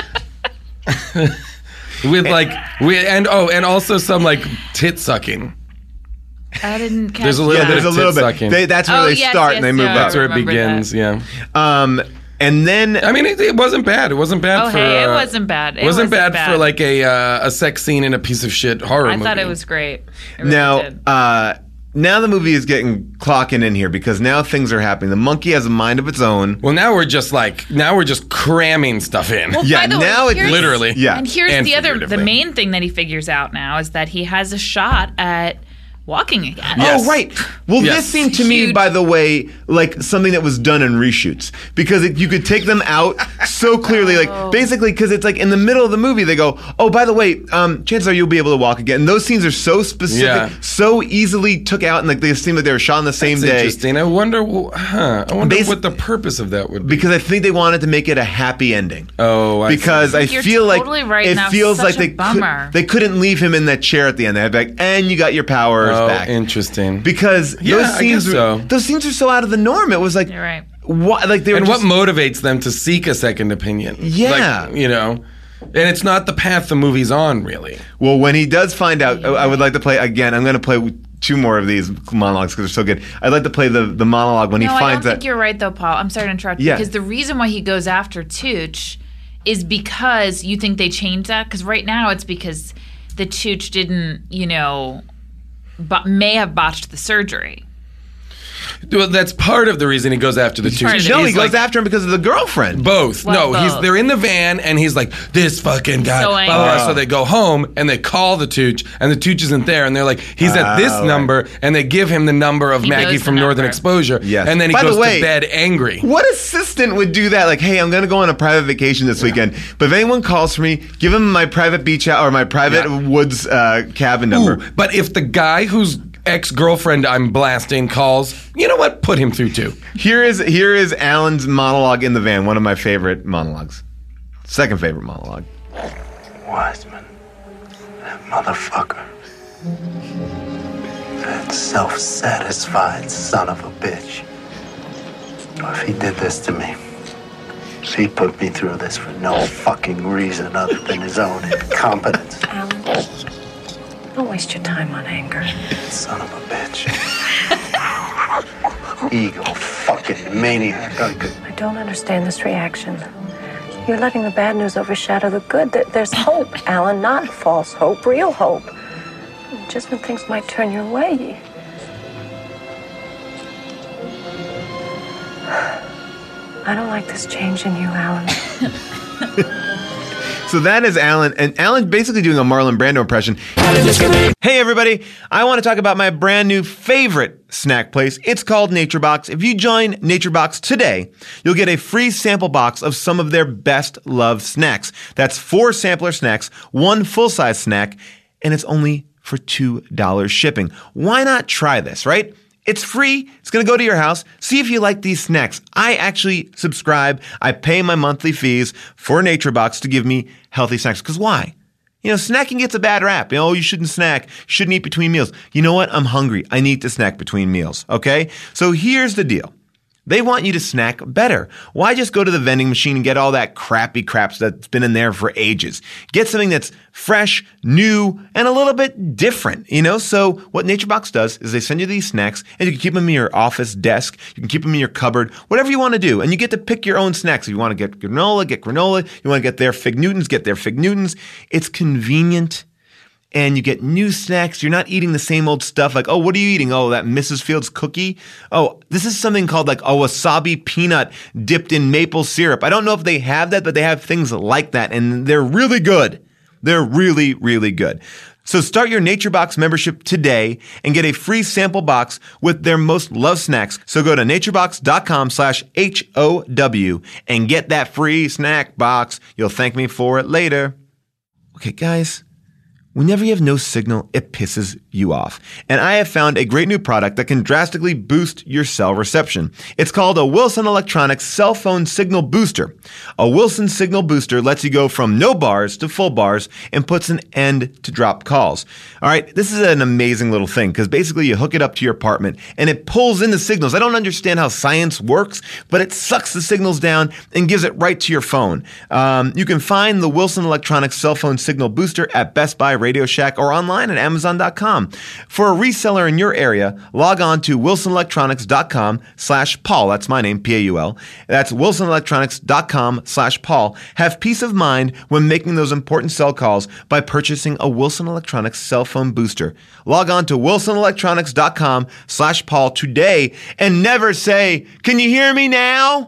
With like, with, and oh, and also some like tit sucking. I didn't catch There's a little yeah, bit there's a of little tit bit. sucking. They, that's where Oh, they yes, start yes, and they move yeah. up. That's where it remember begins. that. Yeah. Um, and then I mean, it, it wasn't bad. It wasn't bad Oh, for. hey, it uh, wasn't bad. It wasn't wasn't bad, bad. for like a uh, a sex scene in a piece of shit horror I movie. thought it was great. It really now, did. uh, now the movie is getting clocking in here because now things are happening. The monkey has a mind of its own. Well, now we're just like now we're just cramming stuff in. Well, yeah, by the way, now it- here's- Literally. Yeah. And here's And the other, the figuratively. main thing that he figures out now is that he has a shot at walking again. Yes. Oh, right. Well, Yes. this seemed to me, Huge. by the way, like something that was done in reshoots because it, you could take them out so clearly. Like, basically, because it's like in the middle of the movie, they go, oh, by the way, um, chances are you'll be able to walk again. And those scenes are so specific, Yeah. so easily took out, and like they seem like they were shot on the same That's day. interesting. I wonder, wh- huh? I wonder Basi- what the purpose of that would be. Because I think they wanted to make it a happy ending. Oh, I see. because I You're feel totally like right, it and that was feels such like a they could, bummer. they couldn't leave him in that chair at the end. They had to be like, and you got your powers oh, back. interesting. Because Yeah, those I scenes, guess were, so. those scenes are so out of the norm. It was like, You're right. what? Like they were and just, what motivates them to seek a second opinion? Yeah. Like, you know, and it's not the path the movie's on, really. Well, when he does find out, I would like to play again. I'm going to play two more of these monologues because they're so good. I'd like to play the, the monologue when No, he I don't finds think that. you're right, though, Paul. I'm sorry to interrupt you. Yeah. Because the reason why he goes after Tooch is because you think they changed that. Because right now it's because the Tooch didn't, you know, but may have botched the surgery. Well, that's part of the reason he goes after the two. part of it. No, he He's goes like, after him because of the girlfriend. Both. Well, no, he's both. they're in the van and he's like, this fucking guy. So blah, blah, blah. angry. So they go home and they call the Tooch and the Tooch isn't there and they're like, he's at this Ah, right. number and they give him the number of He Maggie knows the from Northern number. Exposure. Yes. And then he By the goes way- to bed angry. What assistant would do that? Like, hey, I'm going to go on a private vacation this weekend, but if anyone calls for me, give him my private beach house or my private Yeah. woods uh, cabin number. Ooh, but if the guy whose ex-girlfriend I'm blasting calls, you know what? Put him through too. Here is here is Alan's monologue in the van. One of my favorite monologues. Second favorite monologue. Wiseman, that motherfucker. That self-satisfied son of a bitch. Or if he did this to me, He put me through this for no fucking reason other than his own incompetence. Alan, don't waste your time on anger. Son of a bitch. Ego fucking maniac. I could... I don't understand this reaction. You're letting the bad news overshadow the good. There- There's hope, Alan, not false hope, real hope. Just when things might turn your way. I don't like this change in you, Alan. So that is Alan, and Alan's basically doing a Marlon Brando impression. Hey everybody, I want to talk about my brand new favorite snack place. It's called NatureBox. If you join NatureBox today, you'll get a free sample box of some of their best loved snacks. That's four sampler snacks, one full-size snack, and it's only for two dollars shipping. Why not try this, right? It's free. It's going to go to your house. See if you like these snacks. I actually subscribe. I pay my monthly fees for NatureBox to give me healthy snacks. Because why? You know, snacking gets a bad rap. You know, you shouldn't snack. You shouldn't eat between meals. You know what? I'm hungry. I need to snack between meals. Okay? So here's the deal. They want you to snack better. Why just go to the vending machine and get all that crappy crap that's been in there for ages? Get something that's fresh, new, and a little bit different, you know? So what NatureBox does is they send you these snacks, and you can keep them in your office desk. You can keep them in your cupboard, whatever you want to do. And you get to pick your own snacks. If you want to get granola, get granola. You want to get their Fig Newtons, get their Fig Newtons. It's convenient. And you get new snacks. You're not eating the same old stuff like, oh, what are you eating? Oh, that Missus Fields cookie. Oh, this is something called like a wasabi peanut dipped in maple syrup. I don't know if they have that, but they have things like that, and they're really good. They're really, really good. So start your NatureBox membership today and get a free sample box with their most loved snacks. So go to naturebox.com slash H O W and get that free snack box. You'll thank me for it later. Okay, guys. Whenever you have no signal, it pisses you off. And I have found a great new product that can drastically boost your cell reception. It's called a Wilson Electronics Cell Phone Signal Booster. A Wilson Signal Booster lets you go from no bars to full bars and puts an end to drop calls. All right, this is an amazing little thing because basically you hook it up to your apartment and it pulls in the signals. I don't understand how science works, but it sucks the signals down and gives it right to your phone. Um, you can find the Wilson Electronics Cell Phone Signal Booster at Best Buy, Radio Shack, or online at amazon dot com. For a reseller in your area, log on to wilsonelectronics.com slash Paul. That's my name, P A U L. That's wilsonelectronics.com slash Paul. Have peace of mind when making those important cell calls by purchasing a Wilson Electronics cell phone booster. Log on to wilsonelectronics.com slash Paul today and never say, can you hear me now?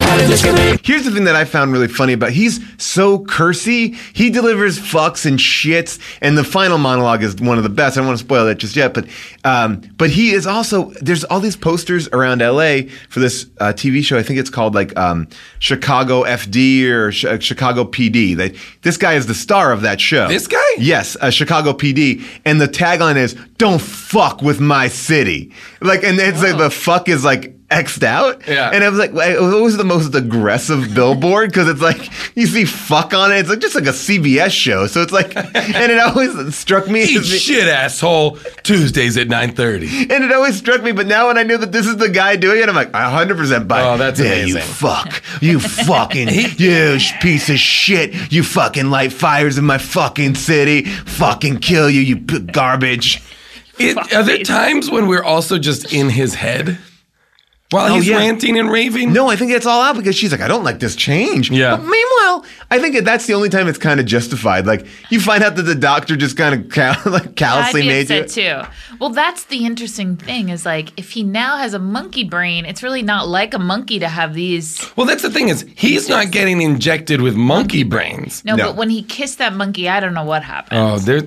Here's the thing that I found really funny about he's so cursy. He delivers fucks and shits, and the final monologue is one of the best. I don't want to spoil that just yet, but um, but he is also there's all these posters around L A for this uh, T V show. I think it's called like um, Chicago F D or Sh- Chicago P D. They, this guy is the star of that show. This guy? Yes, uh, Chicago P D, and the tagline is "Don't fuck with my city." Like, and it's like the fuck is like X'd out. Yeah. And I was like, it was the most aggressive billboard because it's like, you see fuck on it. It's like just like a C B S show. So it's like, and it always struck me. Eat as shit, asshole. Tuesdays at nine thirty. And it always struck me. But now when I knew that this is the guy doing it, I'm like, one hundred percent buy. Oh, that's yeah, amazing. You fuck. You fucking, you piece of shit. You fucking light fires in my fucking city. Fucking kill you, you p- garbage. It, are there times when we're also just in his head? While Oh, he's yeah. ranting and raving? No, I think it's all out because she's like, I don't like this change. Yeah. But meanwhile, I think that that's the only time it's kind of justified. Like, you find out that the doctor just kind of cal- like I'd callously be made you. upset too. Well, that's the interesting thing is like if he now has a monkey brain, it's really not like a monkey to have these. Well, that's the thing is he's not getting injected with monkey brains. No, No. but when he kissed that monkey, I don't know what happened. Oh, there.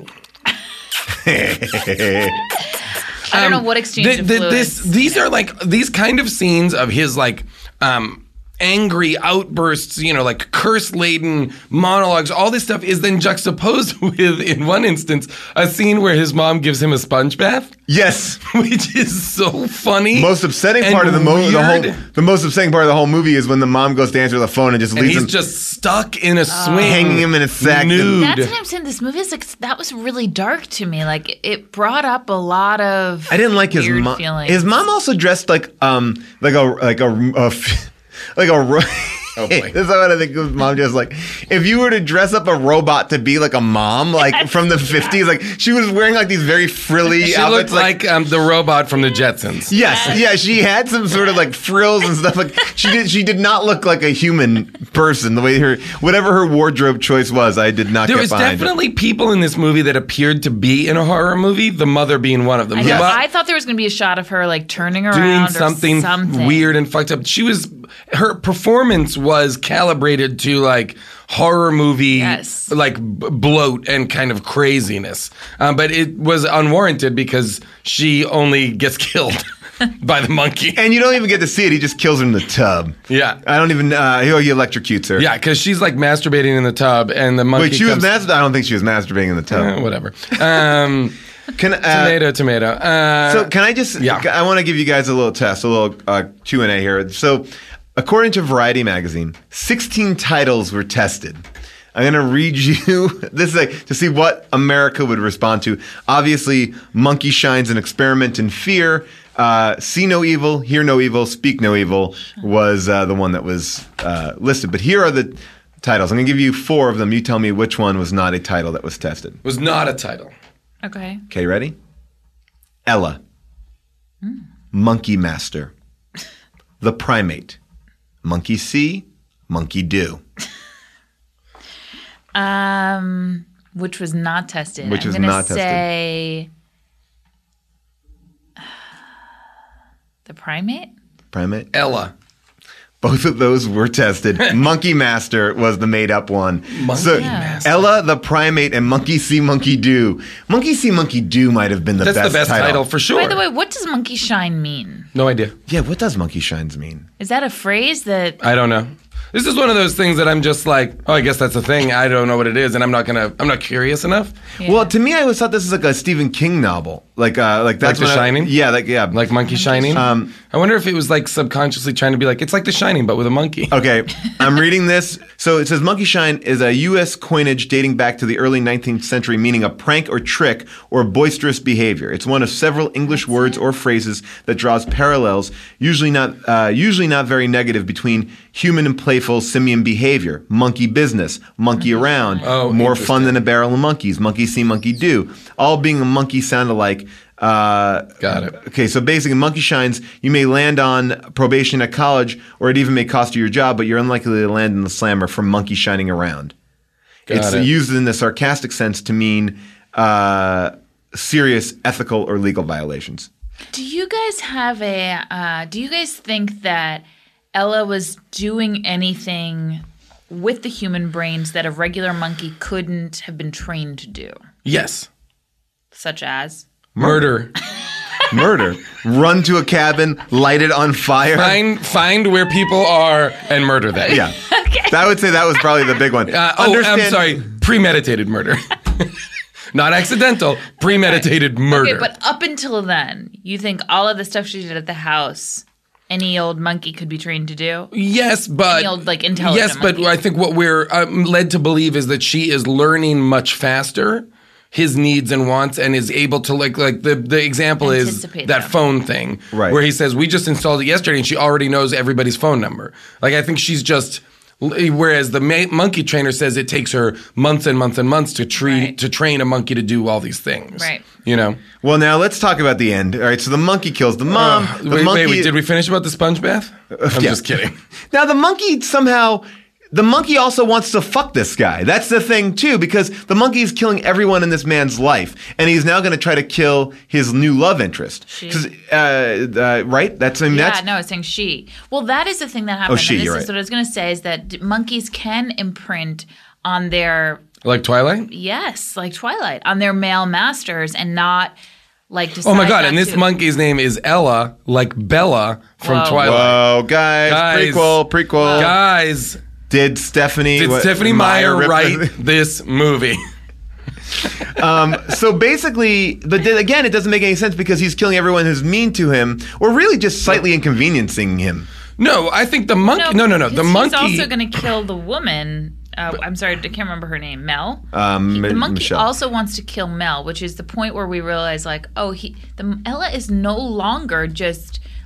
I don't know what exchange Th- of th- fluids. this, these are like these kind of scenes of his like um, angry outbursts, you know, like curse-laden monologues. All this stuff is then juxtaposed with, in one instance, a scene where his mom gives him a sponge bath, Yes. which is so funny. Most upsetting and part of the movie, the whole, weird. the most upsetting part of the whole movie is when the mom goes to answer the phone and just And leaves he's him just stuck in a swing, hanging him in a sack. nude. That's what I'm saying. This movie is like that was really dark to me. Like it brought up a lot of. I didn't like his weird mom. feelings. His mom also dressed like um like a like a, a like a. Oh, boy. This is what I think of mom just like, if you were to dress up a robot to be like a mom, like from the fifties, like she was wearing like these very frilly She outfits. looked like, um, the robot from the Jetsons. Yes, yeah, she had some sort of like frills and stuff. Like she did, she did not look like a human person. The way her, whatever her wardrobe choice was, I did not There get was behind definitely people in this movie that appeared to be in a horror movie, the mother being one of them. I, know, Yes. I thought there was going to be a shot of her like turning doing around something, or something weird and fucked up. She was, her performance was calibrated to like horror movie, Yes. like b- bloat and kind of craziness. Um, but it was unwarranted because she only gets killed by the monkey. And you don't even get to see it. He just kills her in the tub. Yeah. I don't even. Uh, he he electrocutes her. Yeah, because she's like masturbating in the tub and the monkey Wait, she was comes, masturbating. I don't think she was masturbating in the tub. Eh, whatever. Um, Can uh, tomato, tomato. Uh, So can I just? yeah. I want to give you guys a little test, a little uh, Q and A here. So, according to Variety magazine, sixteen titles were tested. I'm going to read you. This is like to see what America would respond to. Obviously, Monkey Shine's An Experiment in Fear. Uh, See No Evil, Hear No Evil, Speak No Evil was uh, the one that was uh, listed. But here are the titles. I'm going to give you four of them. You tell me which one was not a title that was tested. was not a title. Okay. Okay, ready? Ella. Monkey Master. The Primate. Monkey See, Monkey Do. Um, which was not tested. Which I'm was gonna not tested. say the primate. Primate. Ella. Both of those were tested. Monkey Master was the made-up one. Monkey so, Master. Ella, the Primate, and Monkey See, Monkey Do. Monkey See, Monkey Do might have been the That's best the best title. for sure. By the way, what does monkey shine mean? No idea. Yeah, what does Monkey Shines mean? Is that a phrase that? I don't know. This is one of those things that I'm just like, oh, I guess that's a thing. I don't know what it is, and I'm not gonna. I'm not curious enough. Yeah. Well, to me, I always thought this was like a Stephen King novel. Like, uh, like that's Like The when I- Shining? yeah, like yeah, Like Monkey Shining. Um, I wonder if it was like subconsciously trying to be like, it's like The Shining, but with a monkey. Okay, I'm reading this. So it says Monkey Shine is a U S coinage dating back to the early nineteenth century, meaning a prank or trick or boisterous behavior. It's one of several English words or phrases that draws parallels, usually not uh, usually not very negative, between human and playful simian behavior, monkey business, monkey around, Oh, more interesting. fun than a barrel of monkeys, monkey see, monkey do, all being a monkey sound alike. Uh, Got it. Okay, so basically, Monkey Shines, you may land on probation at college, or it even may cost you your job, but you're unlikely to land in the slammer from monkey shining around. Got it's it. used in the sarcastic sense to mean uh, serious ethical or legal violations. Do you guys have a? Uh, do you guys think that Ella was doing anything with the human brains that a regular monkey couldn't have been trained to do, Yes. such as? Murder. Murder. Run to a cabin, light it on fire. find find where people are and murder them. Yeah. I would say that was probably the big one. Uh, oh, I'm Understand- sorry. Premeditated murder. Not accidental. Premeditated murder. Okay, but up until then, you think all of the stuff she did at the house, any old monkey could be trained to do? Yes, but Any old, like, intelligent yes, but monkey. I think what we're um, led to believe is that she is learning much faster his needs and wants, and is able to like like the the example is Anticipate that them. phone thing, Right. where he says we just installed it yesterday, and she already knows everybody's phone number. Like I think she's just. Whereas the ma- monkey trainer says it takes her months and months and months to treat Right. to train a monkey to do all these things. Right. You know. Well, now let's talk about the end. All right, so the monkey kills the mom. Uh, the wait, monkey, wait, wait, did we finish about the sponge bath? I'm yeah. just kidding. Now the monkey somehow, the monkey also wants to fuck this guy. That's the thing too, because the monkey is killing everyone in this man's life, and he's now going to try to kill his new love interest. She. 'Cause, uh, uh, right? That's I mean, Yeah, that's no, I was saying she. Well, that is the thing that happened. she, and this you're is right. what I was going to say is that d- monkeys can imprint on their, Like Twilight? yes, like Twilight, on their male masters and not like decide Oh my god! not And this to. monkey's name is Ella, like Bella from Whoa. Twilight. whoa, guys, Guys. prequel, prequel. Guys, Did Stephanie did what, Stephanie Meyer rip write the- this movie? Um, so basically, but then again, it doesn't make any sense because he's killing everyone who's mean to him, or really just slightly inconveniencing him. No, I think the monkey. No, no, no. The because monkey. He's also going to kill the woman. Uh, I'm sorry, I can't remember her name. Mel. Um, The monkey Michelle. also wants to kill Mel, which is the point where we realize, like, oh, he, the Ella is no longer just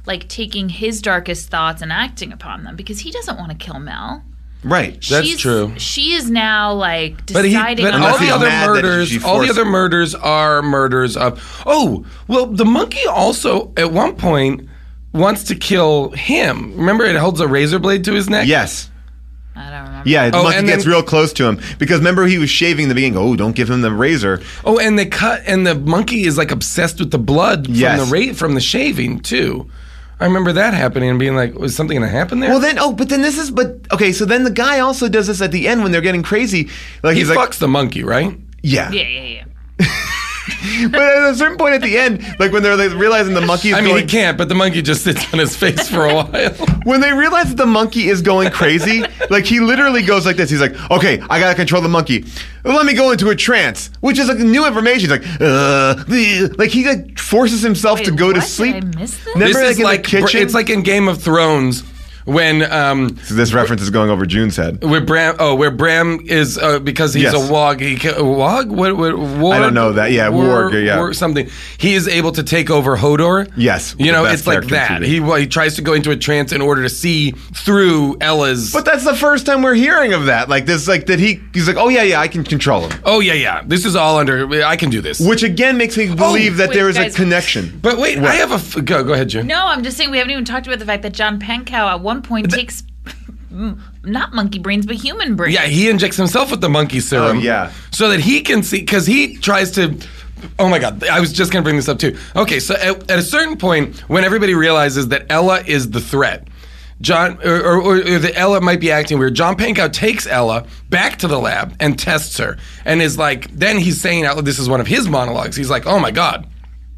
like taking his darkest thoughts and acting upon them because he doesn't want to kill Mel. Right. That's She's- true. She is now like But, he, deciding but on all Unless the he's other mad that murders, she all the forced- other murders are murders of. Oh, well, the monkey also at one point wants to kill him. Remember, it holds a razor blade to his neck. Yes. I don't remember. Yeah, the Oh, monkey and gets then- real close to him because remember he was shaving in the beginning. Oh, don't give him the razor. Oh, and they cut, and the monkey is like obsessed with the blood Yes. from the ra- from the shaving too. I remember that happening and being like, "Was something going to happen there?" Well, then, oh, but then this is, but okay. So then the guy also does this at the end when they're getting crazy. Like he he's fucks like, the monkey, right? yeah. Yeah, yeah, yeah. But at a certain point at the end, like when they're like, realizing the monkey is I mean, going, he can't, but the monkey just sits on his face for a while. when they realize that the monkey is going crazy, like he literally goes like this. He's like, okay, I gotta control the monkey. Let me go into a trance, which is like new information. He's like, uh, bleh. Like he like forces himself Wait, to go to what? sleep. Did I miss this? Remember, This like is in like the kitchen. it's like in Game of Thrones when um So this reference is going over June's head. where Bram oh where Bram is uh, because he's Yes. a wog he ca- a wog what what warg? I don't know that. Yeah, warg, yeah. warg something. He is able to take over Hodor. Yes, you the know best it's like character in that. T V. He well, he tries to go into a trance in order to see through Ella's. But that's the first time we're hearing of that. Like this, like that he he's like, oh yeah, yeah, I can control him. oh yeah yeah this is all under I can do this. Which again makes me believe that wait, there is guys. a connection. But wait, I have a f- go go ahead, June. No, I'm just saying we haven't even talked about the fact that John Pankow at one point takes m- not monkey brains but human brains. Yeah, he injects himself with the monkey serum. Oh, yeah. So that he can see, because he tries to. Oh my God, I was just going to bring this up too. Okay, so at, at a certain point, when everybody realizes that Ella is the threat, John, or, or, or that Ella might be acting weird, John Pankow takes Ella back to the lab and tests her and is like, then he's saying out loud, this is one of his monologues. He's like, oh my God.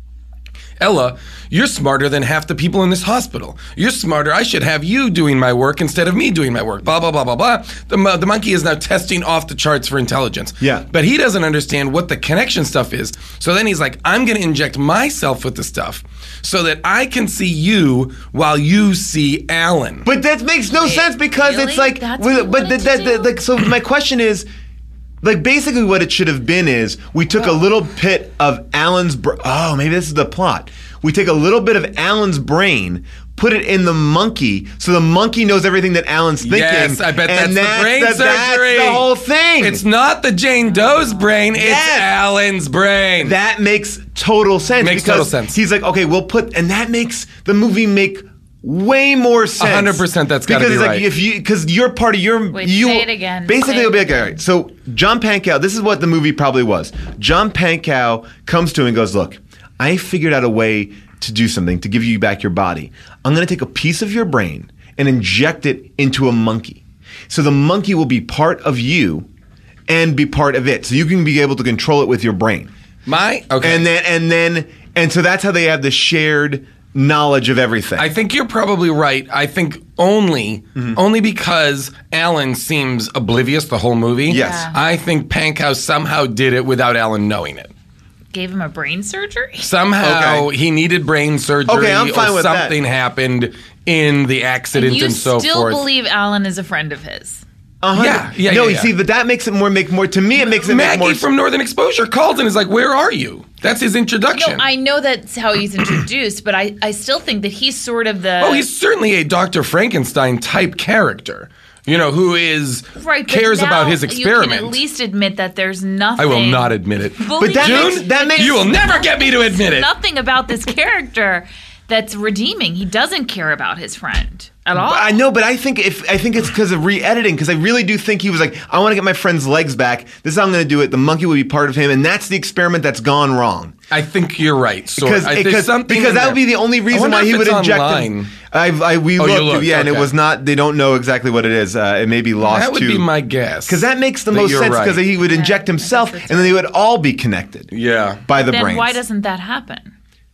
Ella, you're smarter than half the people in this hospital. You're smarter. I should have you doing my work instead of me doing my work. Blah, blah, blah, blah, blah. The, mo- the monkey is now testing off the charts for intelligence. Yeah. But he doesn't understand what the connection stuff is. So then he's like, I'm going to inject myself with the stuff so that I can see you while you see Alan. But that makes no Wait, sense because really? it's like, That's well, what but you wanted that, to that, do? like, so my question is, like, basically what it should have been is we took a little bit of Alan's. Br- oh, maybe this is the plot. We take a little bit of Alan's brain, put it in the monkey, so the monkey knows everything that Alan's thinking. Yes, I bet and that's the brain the, surgery. That's the whole thing. It's not the Jane Doe's brain, it's Yes. Alan's brain. That makes total sense. Makes because total sense. He's like, okay, we'll put, and that makes the movie make way more sense. one hundred percent that's gotta because be it's like right. if you because you're part of your Wait, you say it again. basically Say it'll be it like all right. So John Pankow, this is what the movie probably was. John Pankow comes to him and goes, look, I figured out a way to do something to give you back your body. I'm going to take a piece of your brain and inject it into a monkey. So the monkey will be part of you and be part of it. So you can be able to control it with your brain. My okay. And then and then and so that's how they have the shared knowledge of everything. I think you're probably right. I think only Mm-hmm. only because Alan seems oblivious the whole movie. Yes. Yeah. I think Pankow somehow did it without Alan knowing it. Gave him a brain surgery? Somehow Okay. he needed brain surgery Okay, I'm fine or with that. something happened in the accident and, You so still forth. believe Alan is a friend of his? A hundred- Yeah, yeah, No, yeah, you yeah. see, but that makes it more make more to me. It makes it make Maggie more. from Northern Exposure calls and is like, "Where are you?" That's his introduction. No, I know that's how he's introduced, but I, I still think that he's sort of the oh, he's certainly a Doctor Frankenstein type character. You know, who is right, but cares now about his You experiment. can at least admit that there's nothing. I will not admit it. Believe that me, makes- that makes- You will never get me to admit it. Nothing about this character that's redeeming. He doesn't care about his friend at all. I know, but I think if I think it's because of re-editing. Because I really do think he was like, I want to get my friend's legs back. This is how I'm going to do it. The monkey will be part of him, and that's the experiment that's gone wrong. I think you're right. So Because I, there's because, something because in that there. would be the only I reason wonder why if he would it's inject online. him. I, I we Oh, you looked, looked, yeah, and it okay. was not. They don't know exactly what it is. Uh, it may be lost. That would to, be my guess. Because that makes the That most you're sense. right. Because he would inject himself, and then they would all be connected. Yeah. By the then brains. why doesn't that happen?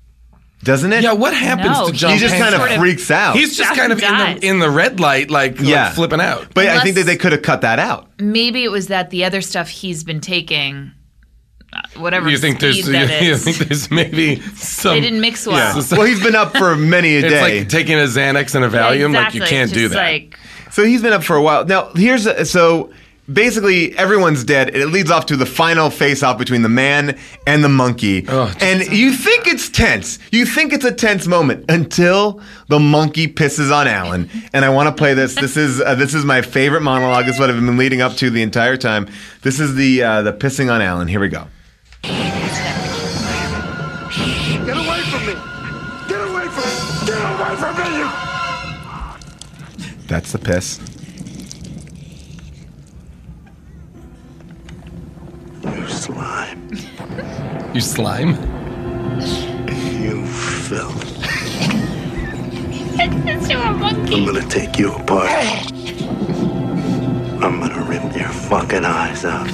Doesn't it? Yeah, what happens No, to John He just Pankow? kind of Sort of- freaks out. He's just Jack kind of in dies. the, in the red light, like, like Yeah. flipping out. But I Unless- think that they could have cut that out. Maybe it was that the other stuff he's been taking, uh, whatever You think there's speed that you is, think there's maybe some they didn't mix well. Yeah. Well, he's been up for many a It's day. like taking a Xanax and a Valium. Exactly. Like you can't It's do just that. Like, So he's been up for a while. Now, here's a, so basically everyone's dead. It leads off to the final face-off between the man and the monkey. Oh, and you think it's tense. You think it's a tense moment until the monkey pisses on Alan. And I want to play this. This is uh, this is my favorite monologue. This is what I've been leading up to the entire time. This is the uh, the pissing on Alan. Here we go. Get away from me! Get away from me! Get away from me! You... That's the piss. You slime. You slime? You filth. It's to a monkey. I'm gonna take you apart. I'm gonna rip your fucking eyes out.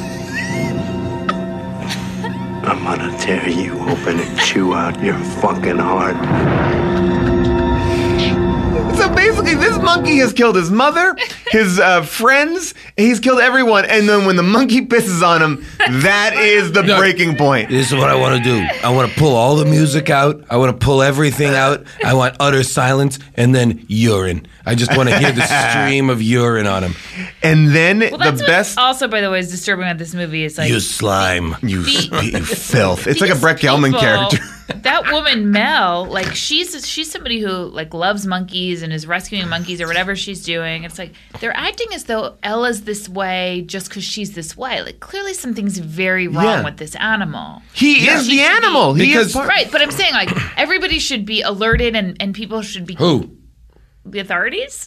I'm gonna tear you open and chew out your fucking heart. So basically, this monkey has killed his mother, his uh, friends. He's killed everyone. And then when the monkey pisses on him, that is the No. breaking point. This is what I want to do. I want to pull all the music out. I want to pull everything out. I want utter silence and then urine. I just want to hear the stream of urine on him. And then Well, that's the what best. also, by the way, is disturbing about this movie. Is like You slime. You, The- you filth. It's like a these Brett Gelman people- character. That woman Mel, like she's she's somebody who like loves monkeys and is rescuing monkeys or whatever she's doing. It's like they're acting as though Ella's this way just because she's this way. Like clearly something's very wrong Yeah. with this animal. He Yeah. is She the should be- animal. He Because- is part- Right, but I'm saying like everybody should be alerted and, and people should be Who? the authorities.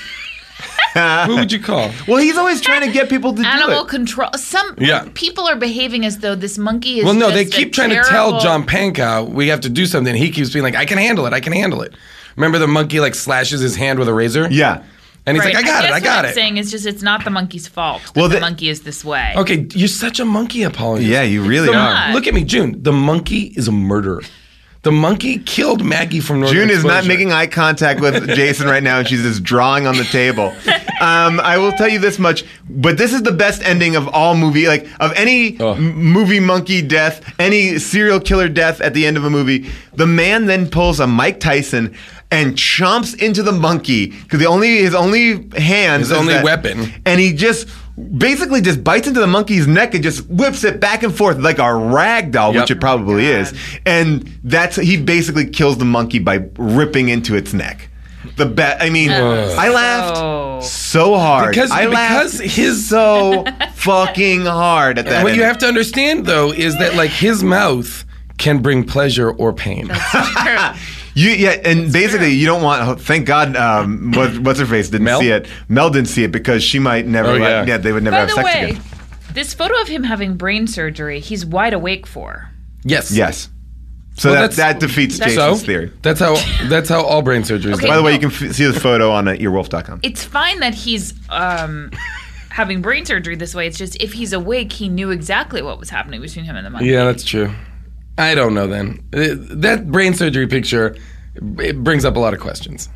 Who would you call? Well, he's always trying to get people to Animal do it. control. Some Yeah. people are behaving as though this monkey is. Well, no, just they a keep trying to terrible- tell John Pankow we have to do something. He keeps being like, I can handle it. I can handle it. Remember the monkey like slashes his hand with a razor? Yeah. And he's Right. like, I got guess it. I got what I'm it. saying is just it's not the monkey's fault. That Well, the the- monkey is this way. Okay, you're such a monkey apologist. Yeah, you really The- are. Look at me, June. The monkey is a murderer. The monkey killed Maggie from Northern June is not Exposure. making eye contact with Jason right now, and she's just drawing on the table. Um, I will tell you this much, but this is the best ending of all movie, like of any Oh. m- movie monkey death, any serial killer death at the end of a movie. The man then pulls a Mike Tyson and chomps into the monkey because the only his only hand, His only weapon. and he just basically just bites into the monkey's neck and just whips it back and forth like a rag doll, Yep. which it probably is. And that's he basically kills the monkey by ripping into its neck. The bet. I mean, I laughed So- so hard. Because- I because laughed his- so fucking hard at that. What you ending. have to understand, though, is that like his mouth can bring pleasure or pain. You, yeah, and basically, you don't want. Oh, thank God, um, what, what's her face didn't Mel? see it. Mel didn't see it because she might never. Oh, let- yeah. yeah, they would never By have the sex way, again. this photo of him having brain surgery, he's wide awake for. Yes. Yes. So Well, that, that's- that defeats that's- Jason's So theory. that's how that's how all brain surgery is Okay. done. By the way, you no. can f- see the photo on uh, earwolf dot com. It's fine that he's um, having brain surgery this way. It's just if he's awake, he knew exactly what was happening between him and the monkey. Yeah, that's true. I don't know then. Uh, That brain surgery picture, it brings up a lot of questions.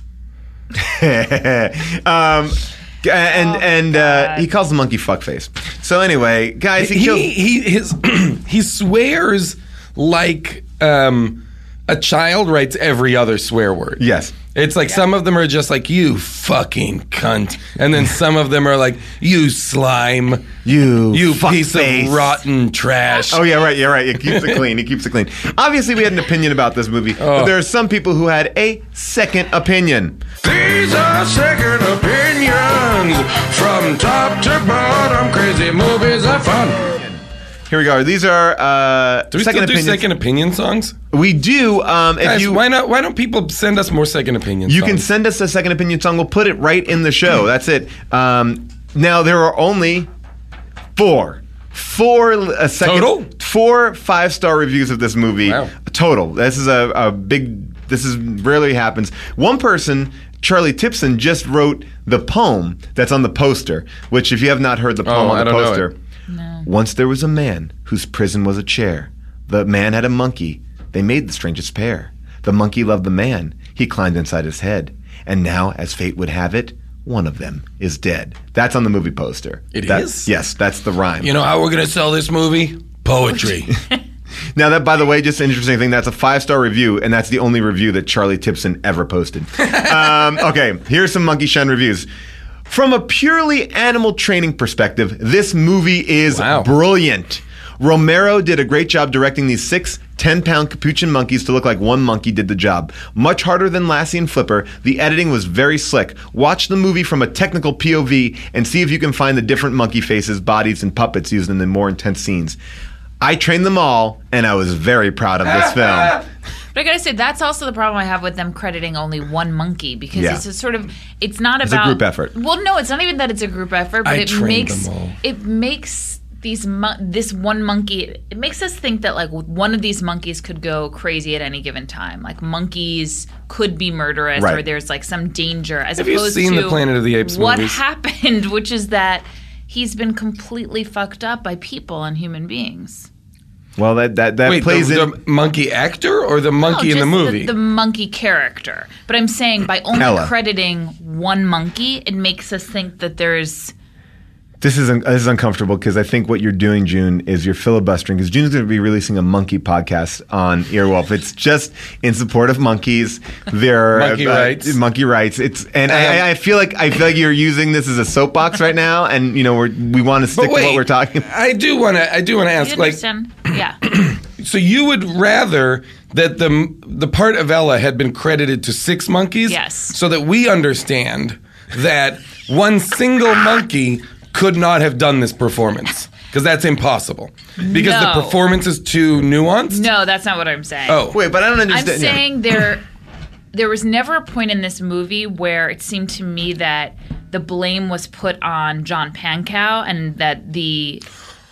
um, and and uh, he calls the monkey fuckface. So anyway, guys, he, He kills. he his he swears like um, a child writes every other swear word. Yes. It's like some of them are just like, you fucking cunt. And then some of them are like, you slime. You You piece fuckface. of rotten trash. Oh yeah, right. Yeah, right. He keeps it clean. He keeps it clean. Obviously, we had an opinion about this movie, but Oh. there are some people who had a second opinion. These are second opinions. From top to bottom, crazy movies are fun. Here we go. These are uh, Do we second still do opinions. second opinion songs? We do. Um, if Guys, you why not? Why don't people send us more second opinion You songs? can send us a second opinion song. We'll put it right in the show. That's it. Um, now there are only four, four a second, Total? four five star reviews of this movie Wow. total. This is a, a big. This is rarely happens. One person, Charlie Tipson, just wrote the poem that's on the poster. Which, if you have not heard the poem Oh, on I the don't know poster. it. Once there was a man whose prison was a chair. The man had a monkey. They made the strangest pair. The monkey loved the man. He climbed inside his head. And now, as fate would have it, one of them is dead. That's on the movie poster. It That- is? Yes, that's the rhyme. You know how we're going to sell this movie? Poetry. Now, that, by the way, just an interesting thing, that's a five-star review, and that's the only review that Charlie Tipson ever posted. um, okay, here's some Monkey Shine reviews. From a purely animal training perspective, this movie is Wow. brilliant. Romero did a great job directing these six ten-pound capuchin monkeys to look like one monkey did the job. Much harder than Lassie and Flipper, the editing was very slick. Watch the movie from a technical P O V and see if you can find the different monkey faces, bodies, and puppets used in the more intense scenes. I trained them all, and I was very proud of this film. But I gotta say, that's also the problem I have with them crediting only one monkey because Yeah. it's a sort of, it's not It's a about group effort. Well, no, it's not even that it's a group effort, but I it trained makes them all. it makes these mon- this one monkey. It makes us think that like one of these monkeys could go crazy at any given time. Like monkeys could be murderous, Right. or there's like some danger. As Have you opposed seen to the Planet of the Apes what movies? happened, which is that he's been completely fucked up by people and human beings. Well, that that, that Wait, plays the, in. the monkey actor or the monkey No, in the just movie? The, monkey character. But I'm saying by only Ella. crediting one monkey, it makes us think that there's. This is un- this is uncomfortable because I think what you're doing, June, is you're filibustering because June's going to be releasing a monkey podcast on Earwolf. It's just in support of monkeys. Their Monkey rights. Monkey rights. It's and Um, I, I feel like I feel like you're using this as a soapbox right now, and you know we're, we want to stick to what we're talking about. I do want to. I do want to You ask. Like, understand? Yeah. so you would rather that the the part of Ella had been credited to six monkeys, Yes. so that we understand that one single monkey could not have done this performance because that's impossible because No. the performance is too nuanced. No, that's not what I'm saying. Oh, Wait, but I don't I'm understand. yeah. saying there there was never a point in this movie where it seemed to me that the blame was put on John Pankow and that the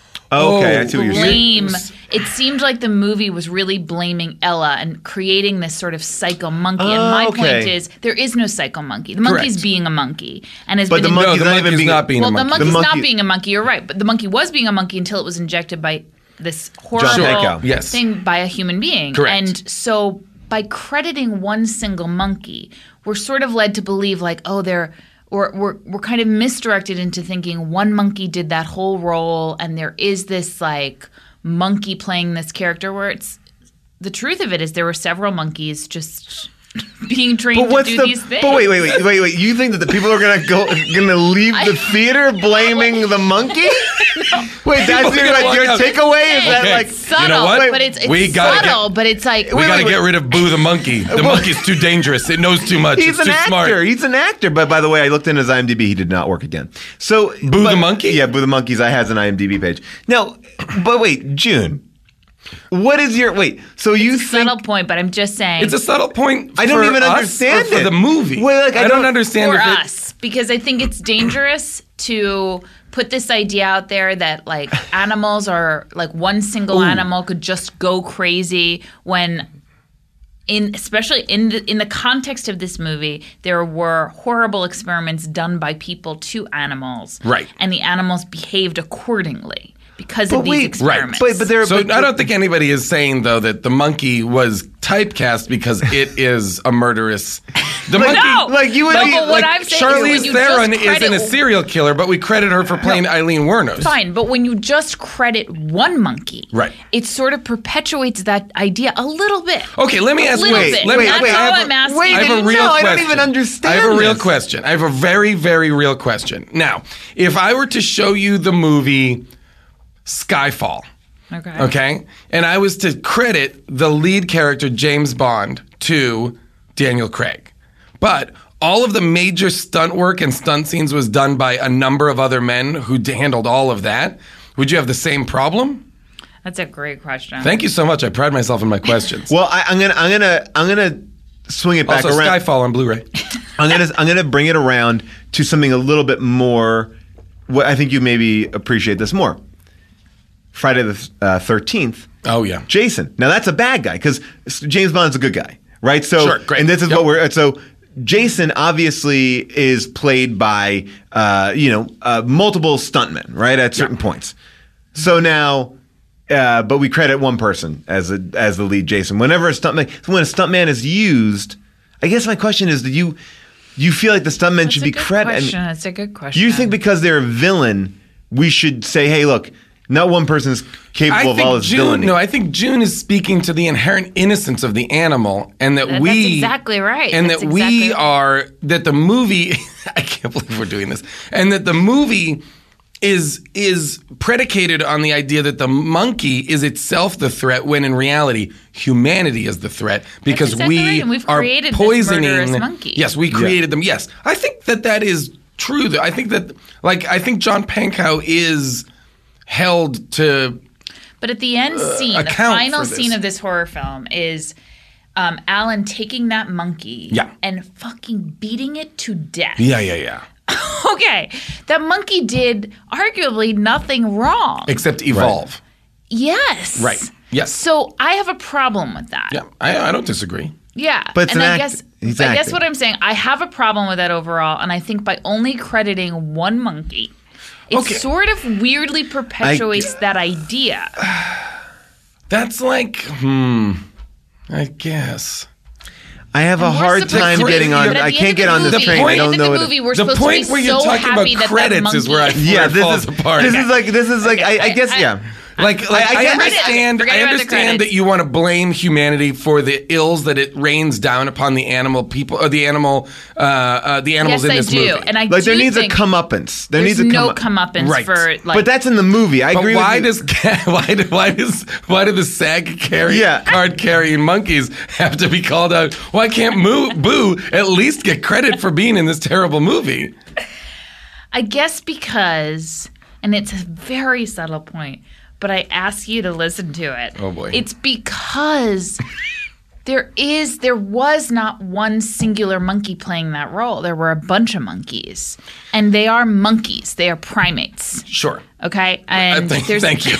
Oh, okay, Oh, I see what you're saying. blame it seemed like the movie was really blaming Ella and creating this sort of psycho monkey. and Oh, my okay. point is there is no psycho monkey. The monkey's Correct. being a monkey and has But been the in- monkey's no, the not even monkey's being- not being well, a the monkey. monkey's monkey- not being a monkey. You're right, but the monkey was being a monkey until it was injected by this Pankow. horrible Yes. thing by a human being. Correct. And so by crediting one single monkey, we're sort of led to believe like, oh, they're or we're we're kind of misdirected into thinking one monkey did that whole role, and there is this like monkey playing this character where it's the truth of it is there were several monkeys just being trained But what's to do the? these things. But wait, wait, wait, wait, wait. You think that the people are gonna go, gonna leave the theater blaming the monkey? Wait, that's People your, are gonna like, walk your out. takeaway? Is that Okay. like? subtle, You know what? but it's, it's We gotta subtle, get- but it's like we Wait, got to wait, get wait. rid of Boo the monkey. The Well- monkey's too dangerous. It knows too much. He's it's an too actor. smart. He's an actor. But by the way, I looked in his IMDb. He did not work again. So Boo but- the monkey? Yeah, Boo the monkey's. I has an IMDb page. No, but wait, June. What is your wait? So you think? subtle point, but I'm just saying It's a subtle point. I don't for even us understand or for it. the movie. Well, like, I I, don't, don't- understand for if it- us because I think it's dangerous to put this idea out there that like animals are like one single animal could just go crazy when in especially in the, in the context of this movie there were horrible experiments done by people to animals, Right. and the animals behaved accordingly because But of these wait, experiments. But but there. So but, I don't think anybody is saying though that the monkey was typecast because it is a murderous. The monkey, No! like you would No, be but what like I'm saying is when Charlize you Theron just isn't a credit- serial killer, but we credit her for playing Eileen Wuornos. Fine, but when you just credit one monkey, Right. it sort of perpetuates that idea a little bit. Okay, let me A ask. little wait, bit. let me. That's wait, all I have I'm a- asking. Wait, I have a no, real I question. don't even understand I have a real this. question. I have a very, very real question. Now, if I were to show you the movie Skyfall, Okay. okay, and I was to credit the lead character James Bond to Daniel Craig, but all of the major stunt work and stunt scenes was done by a number of other men who d- handled all of that, would you have the same problem? That's a great question. Thank you so much. I pride myself in my questions. Well, I, I'm gonna I'm gonna I'm gonna swing it back also, around. Skyfall on Blu-ray. I'm gonna I'm gonna bring it around to something a little bit more. What I think you maybe appreciate this more. Friday the uh, thirteenth. Oh yeah. Jason. Now that's a bad guy because James Bond's a good guy, right? So, Sure, great. and this is Yep. what we're so. Jason obviously is played by uh, you know uh, multiple stuntmen, right? At certain points. So now, uh, but we credit one person as a, as the lead, Jason. Whenever a stuntman, when a stuntman is used, I guess my question is: Do you you feel like the stuntman That's should a be good credited? question. That's a good question. You think because they're a villain, we should say, "Hey, look, Not one person is capable I of all think this June. villainy. No, I think June is speaking to the inherent innocence of the animal, and that That- we that's exactly right. and That's that we exactly right. are that the movie. I can't believe we're doing this, and that the movie is is predicated on the idea that the monkey is itself the threat, when in reality humanity is the threat, because exactly we right, and we've are created this poisoning. murderous monkey. Yes, we created them. Yes, I think that that is true. I think that like I think John Pankow is held to. But at the end scene, the account final for this. scene of this horror film is um, Alan taking that monkey Yeah. and fucking beating it to death. Yeah, yeah, yeah. Okay, that monkey did arguably nothing wrong. Except evolve. Yes. Right. Yes. So I have a problem with that. Yeah, I, I don't disagree. Yeah. But it's and an I act- guess he's I guess acting. what I'm saying, I have a problem with that overall, and I think by only crediting one monkey, it Okay. sort of weirdly perpetuates that idea. That's like, hmm, I guess. I have a And we're hard supposed time to- getting on. but at I the can't end get of on the this movie- train. at I the don't end of know. the what- movie, we're The supposed point to be where you're so talking happy about that credits that is where I monkey- where yeah, it falls this is apart. this is like this is like I, I I- guess I- yeah. Like, like I- I I, get- understand. Forget I about the understand credits. that you want to blame humanity for the ills that it rains down upon the animal people, or the animal, uh, uh, the animals Yes, in I this do. movie. And I Like there do needs think a comeuppance. There there's needs a no come comeuppance Right. for like. But that's in the movie. I but agree why with you. does why do, why does why do the SAG carry Yeah. card carrying monkeys have to be called out? Why can't Moo, Boo at least get credit for being in this terrible movie? I guess because, and it's a very subtle point, but I ask you to listen to it. Oh, boy. It's because there is, there was not one singular monkey playing that role. There were a bunch of monkeys, and they are monkeys. They are primates. Sure. Okay, Uh, and thank, there's thank you.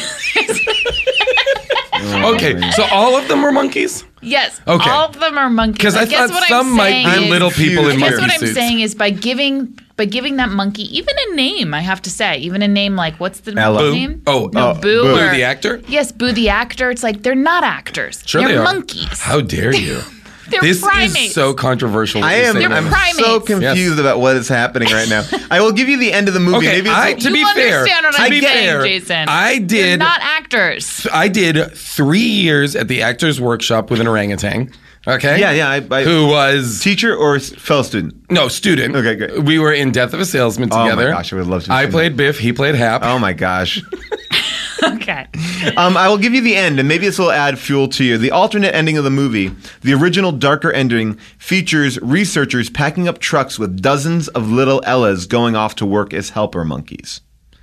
Okay, so all of them were monkeys? yes, Okay. all of them are monkeys. Because I, guess thought what some I'm might saying be is- little people in confused I monkey guess what I'm suits. saying is by giving by giving that monkey even a name, I have to say, even a name like what's the Ella. monkey's Boo? name? Oh, no, uh, Boo, Boo or- the actor? Yes, Boo the actor. It's like they're not actors. Sure they're they are. monkeys. How dare you? They're this primates. is so controversial. what I you're am. saying. They're I'm primates. so confused Yes. about what is happening right now. I will give you the end of the movie. Okay, Maybe it's I, a- to You be fair, understand what to I'm be saying, fair, Jason. I They're did. not actors. I did three years at the Actors Workshop with an orangutan. Okay. Yeah, yeah, I- I- who was teacher or s- fellow student. no student? Okay, great. We were in Death of a Salesman Oh my together. gosh, I would love to I see played Biff. He played Hap. Oh my gosh. Okay. Um, I will give you the end, and maybe this will add fuel to you. The alternate ending of the movie, the original darker ending, features researchers packing up trucks with dozens of little Ellas going off to work as helper monkeys.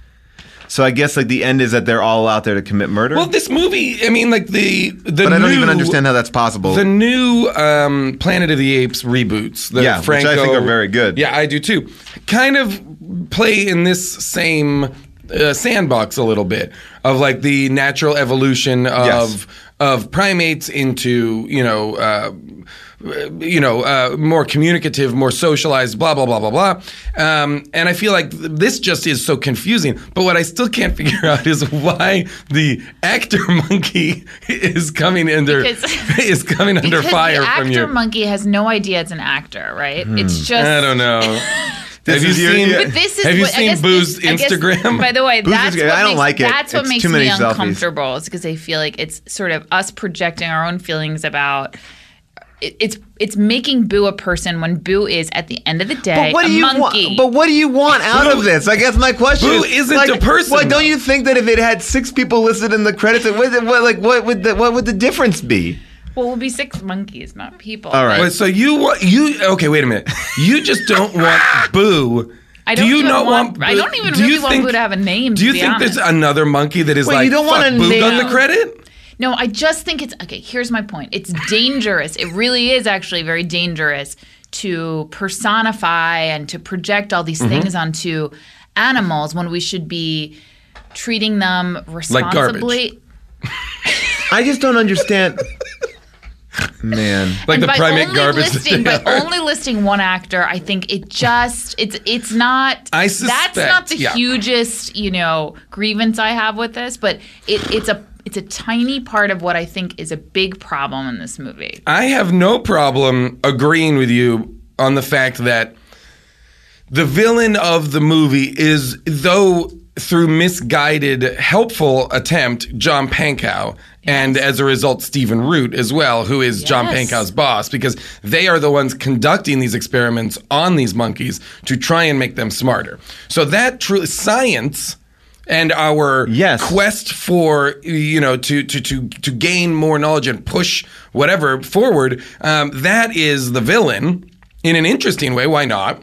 So I guess like the end is that they're all out there to commit murder. Well, this movie. I mean, like the the. but I don't new, even understand how that's possible. The new um, Planet of the Apes reboots, the Yeah, which I Franco, think are very good. Yeah, I do too. Kind of play in this same uh, sandbox a little bit of like the natural evolution of Yes. of primates into you know. Uh, you know, uh, more communicative, more socialized, blah, blah, blah, blah, blah. Um, and I feel like th- this just is so confusing. But what I still can't figure out is why the actor monkey is coming under Because- is coming under Because fire the from actor you. monkey has no idea it's an actor, right? It's just I don't know. This have you is your- seen? yeah. But this is have you what, I seen guess Boo's this- I guess- Instagram? by the way, Boo's that's Instagram, what I don't makes, like it. That's what It's makes too many me selfies. uncomfortable. Is because I feel like it's sort of us projecting our own feelings about. It, it's it's making Boo a person when Boo is at the end of the day But what a do you monkey. want? But what do you want out Boo- of this? I guess my question Boo is, isn't like, a person, What, don't though. you think that if it had six people listed in the credits, it would, what, like what would the what would the difference be? well, we'll be six monkeys, not people. All right. Wait, so you want you? Okay, wait a minute. You just don't want Boo. I do don't you even not want- want? I don't even do you really want think- Boo to have a name, Do to you be think there's honest. another monkey that is Wait, like you don't fuck, wanna Boo got name- the credit? No, I just think it's okay. Here's my point. It's dangerous. It really is actually very dangerous to personify and to project all these Mm-hmm. things onto animals when we should be treating them Like garbage. responsibly. I just don't understand. Man, Like And the by primate only garbage. that listing, they by are. only listing one actor, I think it just it's it's not. I that's not suspect, the yeah. hugest you know grievance I have with this, but it, it's a it's a tiny part of what I think is a big problem in this movie. I have no problem agreeing with you on the fact that the villain of the movie is, though through misguided, helpful attempt, John Pankow. And as a result, Stephen Root as well, who is John Yes. Pankow's boss, because they are the ones conducting these experiments on these monkeys to try and make them smarter. So that true science and our Yes. quest for, you know, to to to to gain more knowledge and push whatever forward, um, that is the villain in an interesting way. Why not?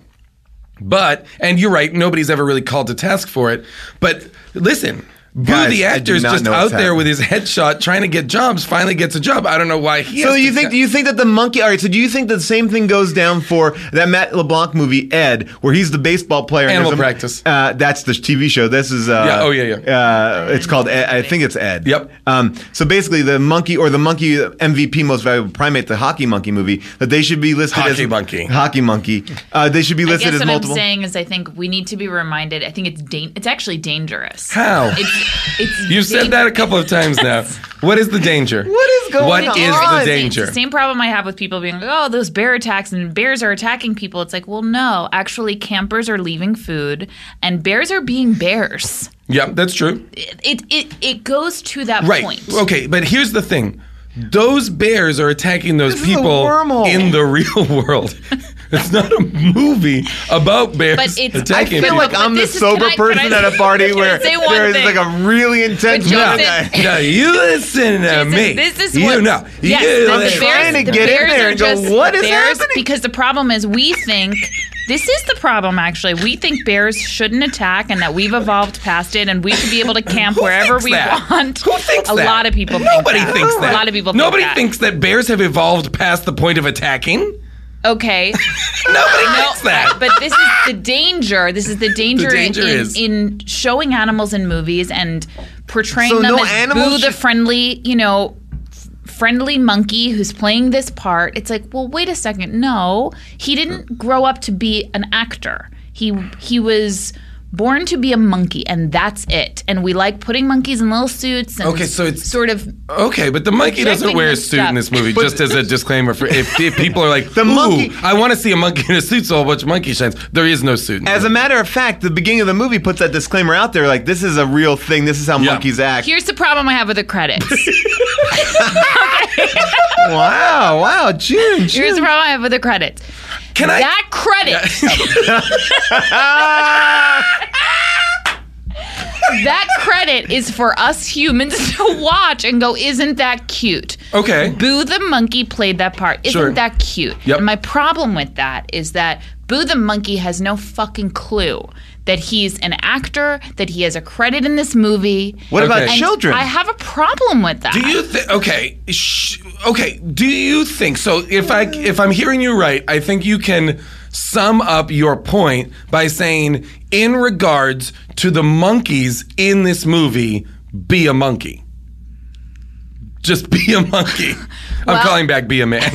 But, and you're right, nobody's ever really called to task for it. But listen, Boo Guys, the I do actor's not just know out what's there happening. with his headshot trying to get jobs, finally gets a job. I don't know why he So has you to think? ta- Do you think that the monkey? All right. So do you think the same thing goes down for that Matt LeBlanc movie, Ed, where he's the baseball player? and Animal there's a- Practice. Uh, that's the T V show. This is. Uh, Yeah, oh, yeah, yeah. Uh, it's called. Ed, I think it's Ed. Yep. Um, so basically, the monkey or the monkey M V P, most valuable primate, the hockey monkey movie, that they should be listed as Hockey monkey. Hockey monkey. Uh, they should be I listed guess as what multiple. I'm saying is I think we need to be reminded. I think it's dan- it's actually dangerous. How? It's, it's You've said that a couple of times now. What is the danger? What is going What on? is It's the same- danger? It's the same problem I have with people being like, oh, those bear attacks and bears are attacking people. It's like, well, no, actually, campers are leaving food and bears are being bears. Yeah, that's true. It it it, it goes to that Right. point. Okay, but here's the thing. Those bears are attacking those This is a people wormhole. in the real world. It's not a movie about bears But it's- I attacking feel people. like I'm But the this is- sober can I- can person I- at a party can I where say one there's thing? like a really intense But mountain Jason- guy. no, you listen to Jason, me. This is you what, know. Yes, you the listen. bears, trying to the get in bears there are and go, just, "What is bears, happening?" Because the problem is we think this is the problem. Actually, we think bears shouldn't attack, and that we've evolved past it, and we should be able to camp Who wherever thinks we that? want. Who thinks a that? lot of people. Nobody think that. thinks that. A lot of people. Nobody think that. thinks that bears have evolved past the point of attacking. Okay. Nobody No, thinks that. but this is the danger. This is the danger, The danger in, is- in showing animals in movies and portraying So them no as animals Boo the should- friendly, you know, f- friendly monkey who's playing this part. It's like, well, wait a second. No, he didn't grow up to be an actor. He he was born to be a monkey, and that's it. And we like putting monkeys in little suits and Okay, so it's- sort of Okay, but the monkey doesn't Projecting wear a this suit in stuff. this movie. Just as a disclaimer, for if, if people are like, The "Ooh, monkey- I want to see a monkey in a suit," so a bunch of monkey shines. There is no suit. In As the a movie. matter of fact, the beginning of the movie puts that disclaimer out there, like this is a real thing. This is how Yeah. monkeys act. here's the problem I have with the credits. Wow, wow, June, Here's June. the problem I have with the credits. Can I? That credit. That credit is for us humans to watch and go, isn't that cute? Okay. Boo the monkey played that part. Isn't Sure. that cute? Yep. And my problem with that is that Boo the monkey has no fucking clue that he's an actor, that he has a credit in this movie. What about Okay. And children? I have a problem with that. Do you think? Okay, sh- okay. Do you think so? If I if I'm hearing you right, I think you can sum up your point by saying, in regards to the monkeys in this movie, be a monkey. Just be a monkey. I'm Well- calling back be a man.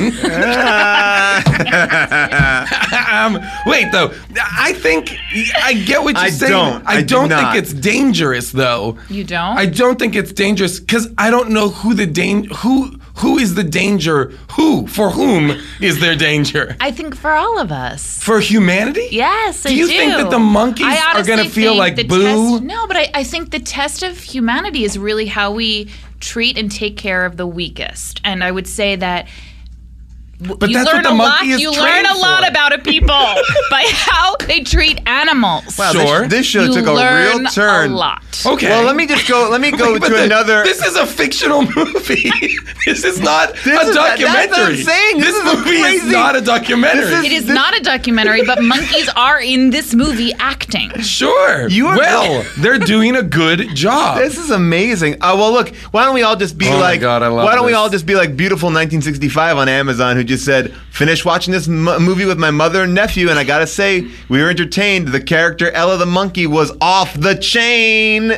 um, wait, though. I think I get what you're I saying. don't. I, I do don't not. think it's dangerous, though. You don't? I don't think it's dangerous because I don't know who the danger who who is the danger who for whom is there danger I think for all of us. for humanity? Yes, Do I you do. think that the monkeys I are honestly gonna feel think like the Boo? Test, no, but I, I think the test of humanity is really how we treat and take care of the weakest. And I would say that w- But you that's learn what the a lot. monkey is You trained learn a lot for. about a people by how they treat animals. Wow, Sure. this, this show you took a learn real turn. a lot. Okay. Well, let me just go. Let me go But to the- another. This is a fictional movie. This is not This a is- that's what I'm documentary. saying. This is a movie is crazy- not a documentary. This It is this- not a documentary, but monkeys are in this movie acting. Sure. You are- well, they're doing a good job. This is amazing. Uh, well, look, why don't we all just be Oh my like, God, I love why don't we this. all just be like beautiful nineteen sixty-five on Amazon, who just said, finished watching this m- movie with my mother and nephew, and I gotta say, we were entertained. The character Ella the monkey was off the chain.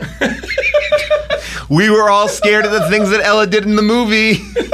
We were all scared of the things that Ella did in the movie.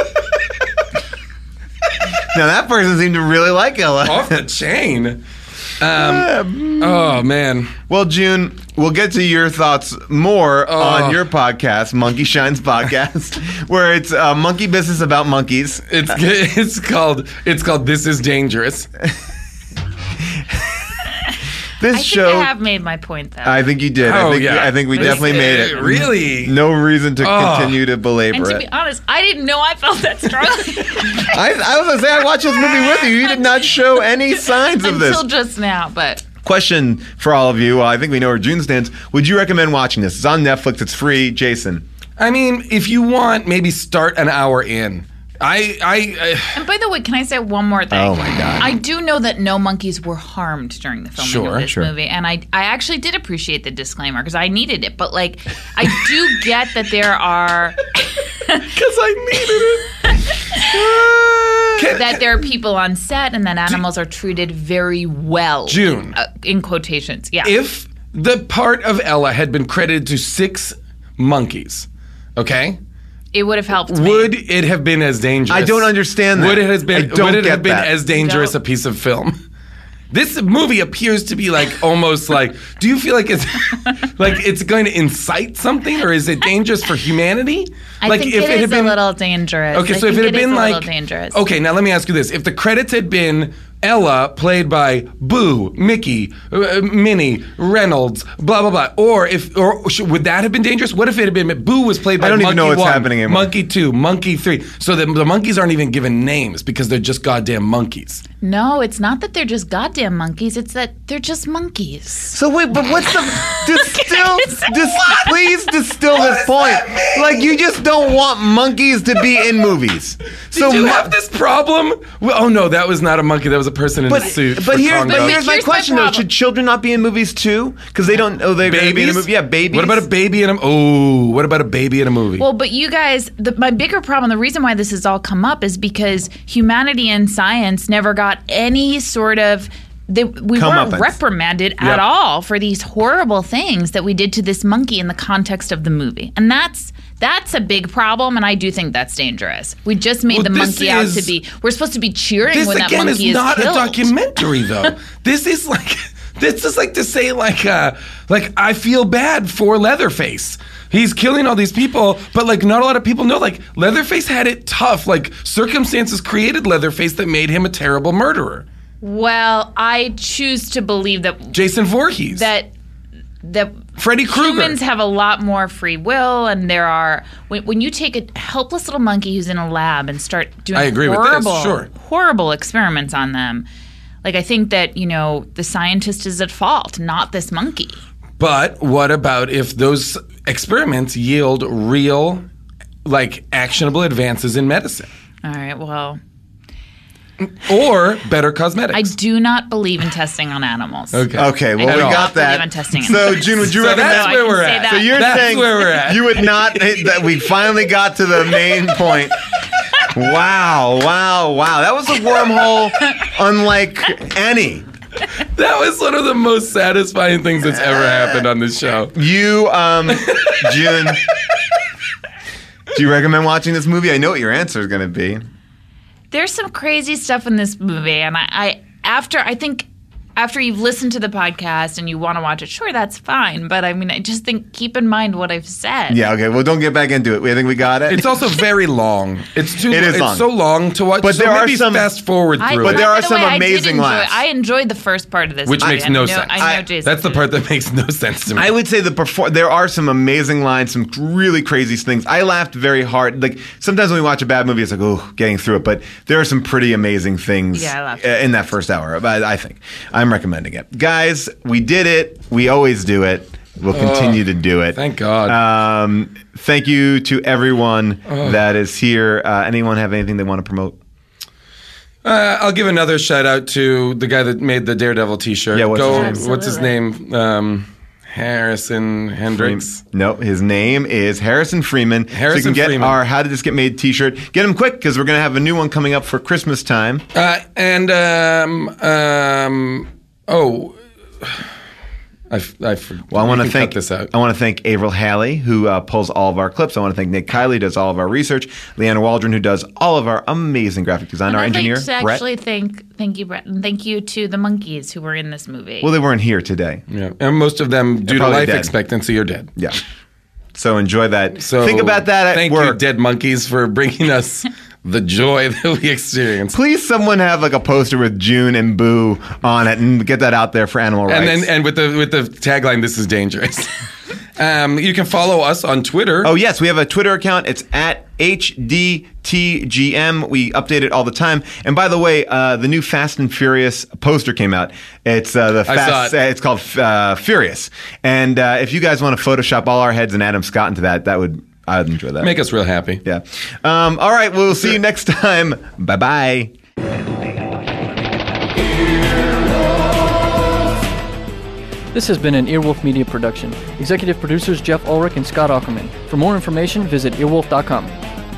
Now that person seemed to really like Ella. Off the chain. Um, oh man. Well, June, we'll get to your thoughts more Oh. on your podcast, Monkey Shines Podcast, where it's uh, monkey business about monkeys. It's it's called it's called This Is Dangerous. This I think show. I have made my point, though. I think you did. Oh, I think, yeah. I think we This- definitely made it. uh, really? No reason to Oh. continue to and belabor to it. be honest, I didn't know I felt that strongly I, I was going to say, I watched this movie with you. You did not show any signs of this. until just now. But Question for all of you. Well, I think we know where June stands. Would you recommend watching this? It's on Netflix. It's free. Jason. I mean, if you want, maybe start an hour in. I, I, and by the way, can I say one more thing? Oh, my God. I do know that no monkeys were harmed during the filming Sure, of this sure. movie, and I I actually did appreciate the disclaimer because I needed it. But like, I do get that there are because I needed it. Can- that there are people on set and that animals are treated very well. June. uh, in quotations, yeah. If the part of Ella had been credited to six monkeys, okay, it would have helped me. would it have been as dangerous? I don't understand that. Would it have been? I don't would it get have been that. as dangerous Don't. a piece of film? This movie appears to be like almost like. Do you feel like it's like it's going to incite something, or is it dangerous for humanity? I like think it is a little dangerous. Okay, I so if think it had is been a like little dangerous. Okay, now let me ask you this: if the credits had been Ella, played by Boo, Mickey, uh, Minnie, Reynolds, blah blah blah, or if or sh- would that have been dangerous? What if it had been Boo was played by I don't even Monkey know what's one, happening anymore. Monkey two, Monkey three? So the, the monkeys aren't even given names because they're just goddamn monkeys. No, it's not that they're just goddamn monkeys. It's that they're just monkeys. So wait, but what's the distill? dis, please distill this point. Like you just don't want monkeys to be in movies. So Did you mo- have this problem? Well, oh no, that was not a monkey. That was a person in But a suit. but for here's Congo. but here's my Here's my question though: problem. should children not be in movies too? Because they don't. Oh, they're going to be in a babies. movie. Yeah, babies. What about a baby in a? Oh, what about a baby in a movie? Well, but you guys, the, my bigger problem, the reason why this has all come up is because humanity and science never got any sort of. They, we weren't Comeuppance. reprimanded Yeah. at all for these horrible things that we did to this monkey in the context of the movie, and that's that's a big problem. And I do think that's dangerous. We just made Well, the this monkey out is- to be. We're supposed to be cheering This when that again monkey is not killed. a documentary, though. This is like this is like to say like uh, like I feel bad for Leatherface. He's killing all these people, but like not a lot of people know. Like Leatherface had it tough. Like circumstances created Leatherface that made him a terrible murderer. Well, I choose to believe that Jason Voorhees. that that Freddy Krueger. humans have a lot more free will, and there are when, when you take a helpless little monkey who's in a lab and start doing I agree with this, horrible, sure. horrible experiments on them. Like I think that you know the scientist is at fault, not this monkey. But what about if those experiments yield real, like actionable advances in medicine All right, well, or better cosmetics? I do not believe in testing on animals. Okay. Okay, well, I we do got not believe that. in testing. So, June, would you So recommend? that's I where can we're say at. that. So you're That's saying where we're at. you would not that we finally got to the main point. Wow, wow, wow. That was a wormhole unlike any. That was one of the most satisfying things that's ever happened on this show. You, um, June, do you recommend watching this movie? I know what your answer is going to be. There's some crazy stuff in this movie, and I, I after I think after you've listened to the podcast and you want to watch it, sure, that's fine. But I mean, I just think keep in mind what I've said. Yeah, okay. Well, don't get back into it. I think we got it. It's also very long. It's too. It is it's long. so long to watch. But so there are maybe some- fast forward I, through But it. there by are the some way, I did amazing enjoy- laughs. I enjoyed the first part of this, Which movie. makes I no know, sense. I know I- Jason. That's the did. part that makes no sense to me. I would say the perform. There are some amazing lines, some really crazy things. I laughed very hard. Like sometimes when we watch a bad movie, it's like, oh, getting through it. But there are some pretty amazing things Yeah, I laughed. uh, in that first hour. I, I think I'm recommending it, guys. We did it. We always do it. We'll continue to do it. thank God. Um, thank you to everyone that is here. Uh, anyone have anything they want to promote? Uh, I'll give another shout out to the guy that made the Daredevil T-shirt. Yeah, what's Go, his name? what's his name? Um, Harrison Hendricks. No, his name is Harrison Freeman. so you Harrison can get Freeman. our How Did This Get Made t-shirt. Get him quick because we're going to have a new one coming up for Christmas time. Uh, and um, um, oh, I, f- I f- Well, I want to you can thank cut this out. I want to thank Avril Halley, who uh, pulls all of our clips. I want to thank Nick Kiley, who does all of our research. Leanna Waldron, who does all of our amazing graphic design. And our I'd engineer, like to Brett. actually thank thank you, Brett, and thank you to the monkeys who were in this movie. Well, they weren't here today. Yeah, and most of them, due to probably life dead. expectancy, are dead. Yeah. So enjoy that. So Think about that at thank work. you, Dead Monkeys, for bringing us the joy that we experience. Please, someone have like a poster with June and Boo on it and get that out there for animal rights. And then and with the with the tagline, "This is dangerous." um, you can follow us on Twitter. Oh yes, we have a Twitter account. It's at H D T G M. We update it all the time. And by the way, uh, the new Fast and Furious poster came out. It's uh, the Fast. saw it. Uh, it's called uh, Furious. And uh, if you guys want to Photoshop all our heads and Adam Scott into that, that would I'd enjoy that. Make us real happy. Yeah. Um, all right. We'll see you next time. Bye bye. This has been an Earwolf Media production. Executive producers Jeff Ulrich and Scott Ackerman. For more information, visit earwolf dot com.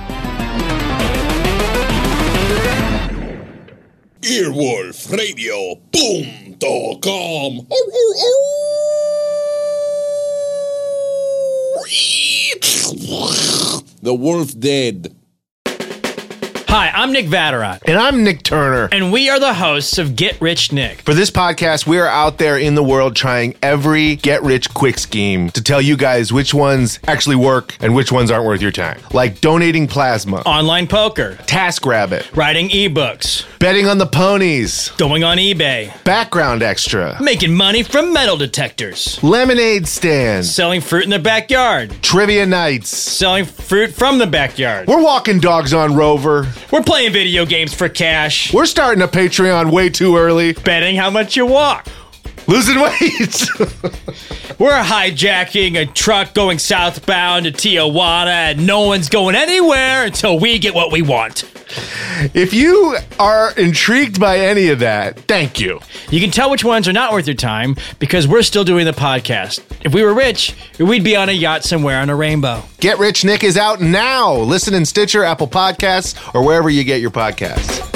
earwolf radio punto com. The wolf dead. Hi, I'm Nick Vatterott. And I'm Nick Turner. And we are the hosts of Get Rich Nick. For this podcast, we are out there in the world trying every get-rich-quick scheme to tell you guys which ones actually work and which ones aren't worth your time. Like donating plasma. Online poker. TaskRabbit. Writing ebooks. Betting on the ponies. Going on eBay. Background extra. Making money from metal detectors. Lemonade stand. Selling fruit in the backyard. Trivia nights. Selling fruit from the backyard. We're walking dogs on Rover. We're playing video games for cash. We're starting a Patreon way too early. Betting how much you walk. Losing weight. We're hijacking a truck going southbound to Tijuana, and no one's going anywhere until we get what we want. If you are intrigued by any of that, thank you. You can tell which ones are not worth your time because we're still doing the podcast. If we were rich, we'd be on a yacht somewhere on a rainbow. Get Rich Nick is out now. Listen in Stitcher, Apple Podcasts, or wherever you get your podcasts.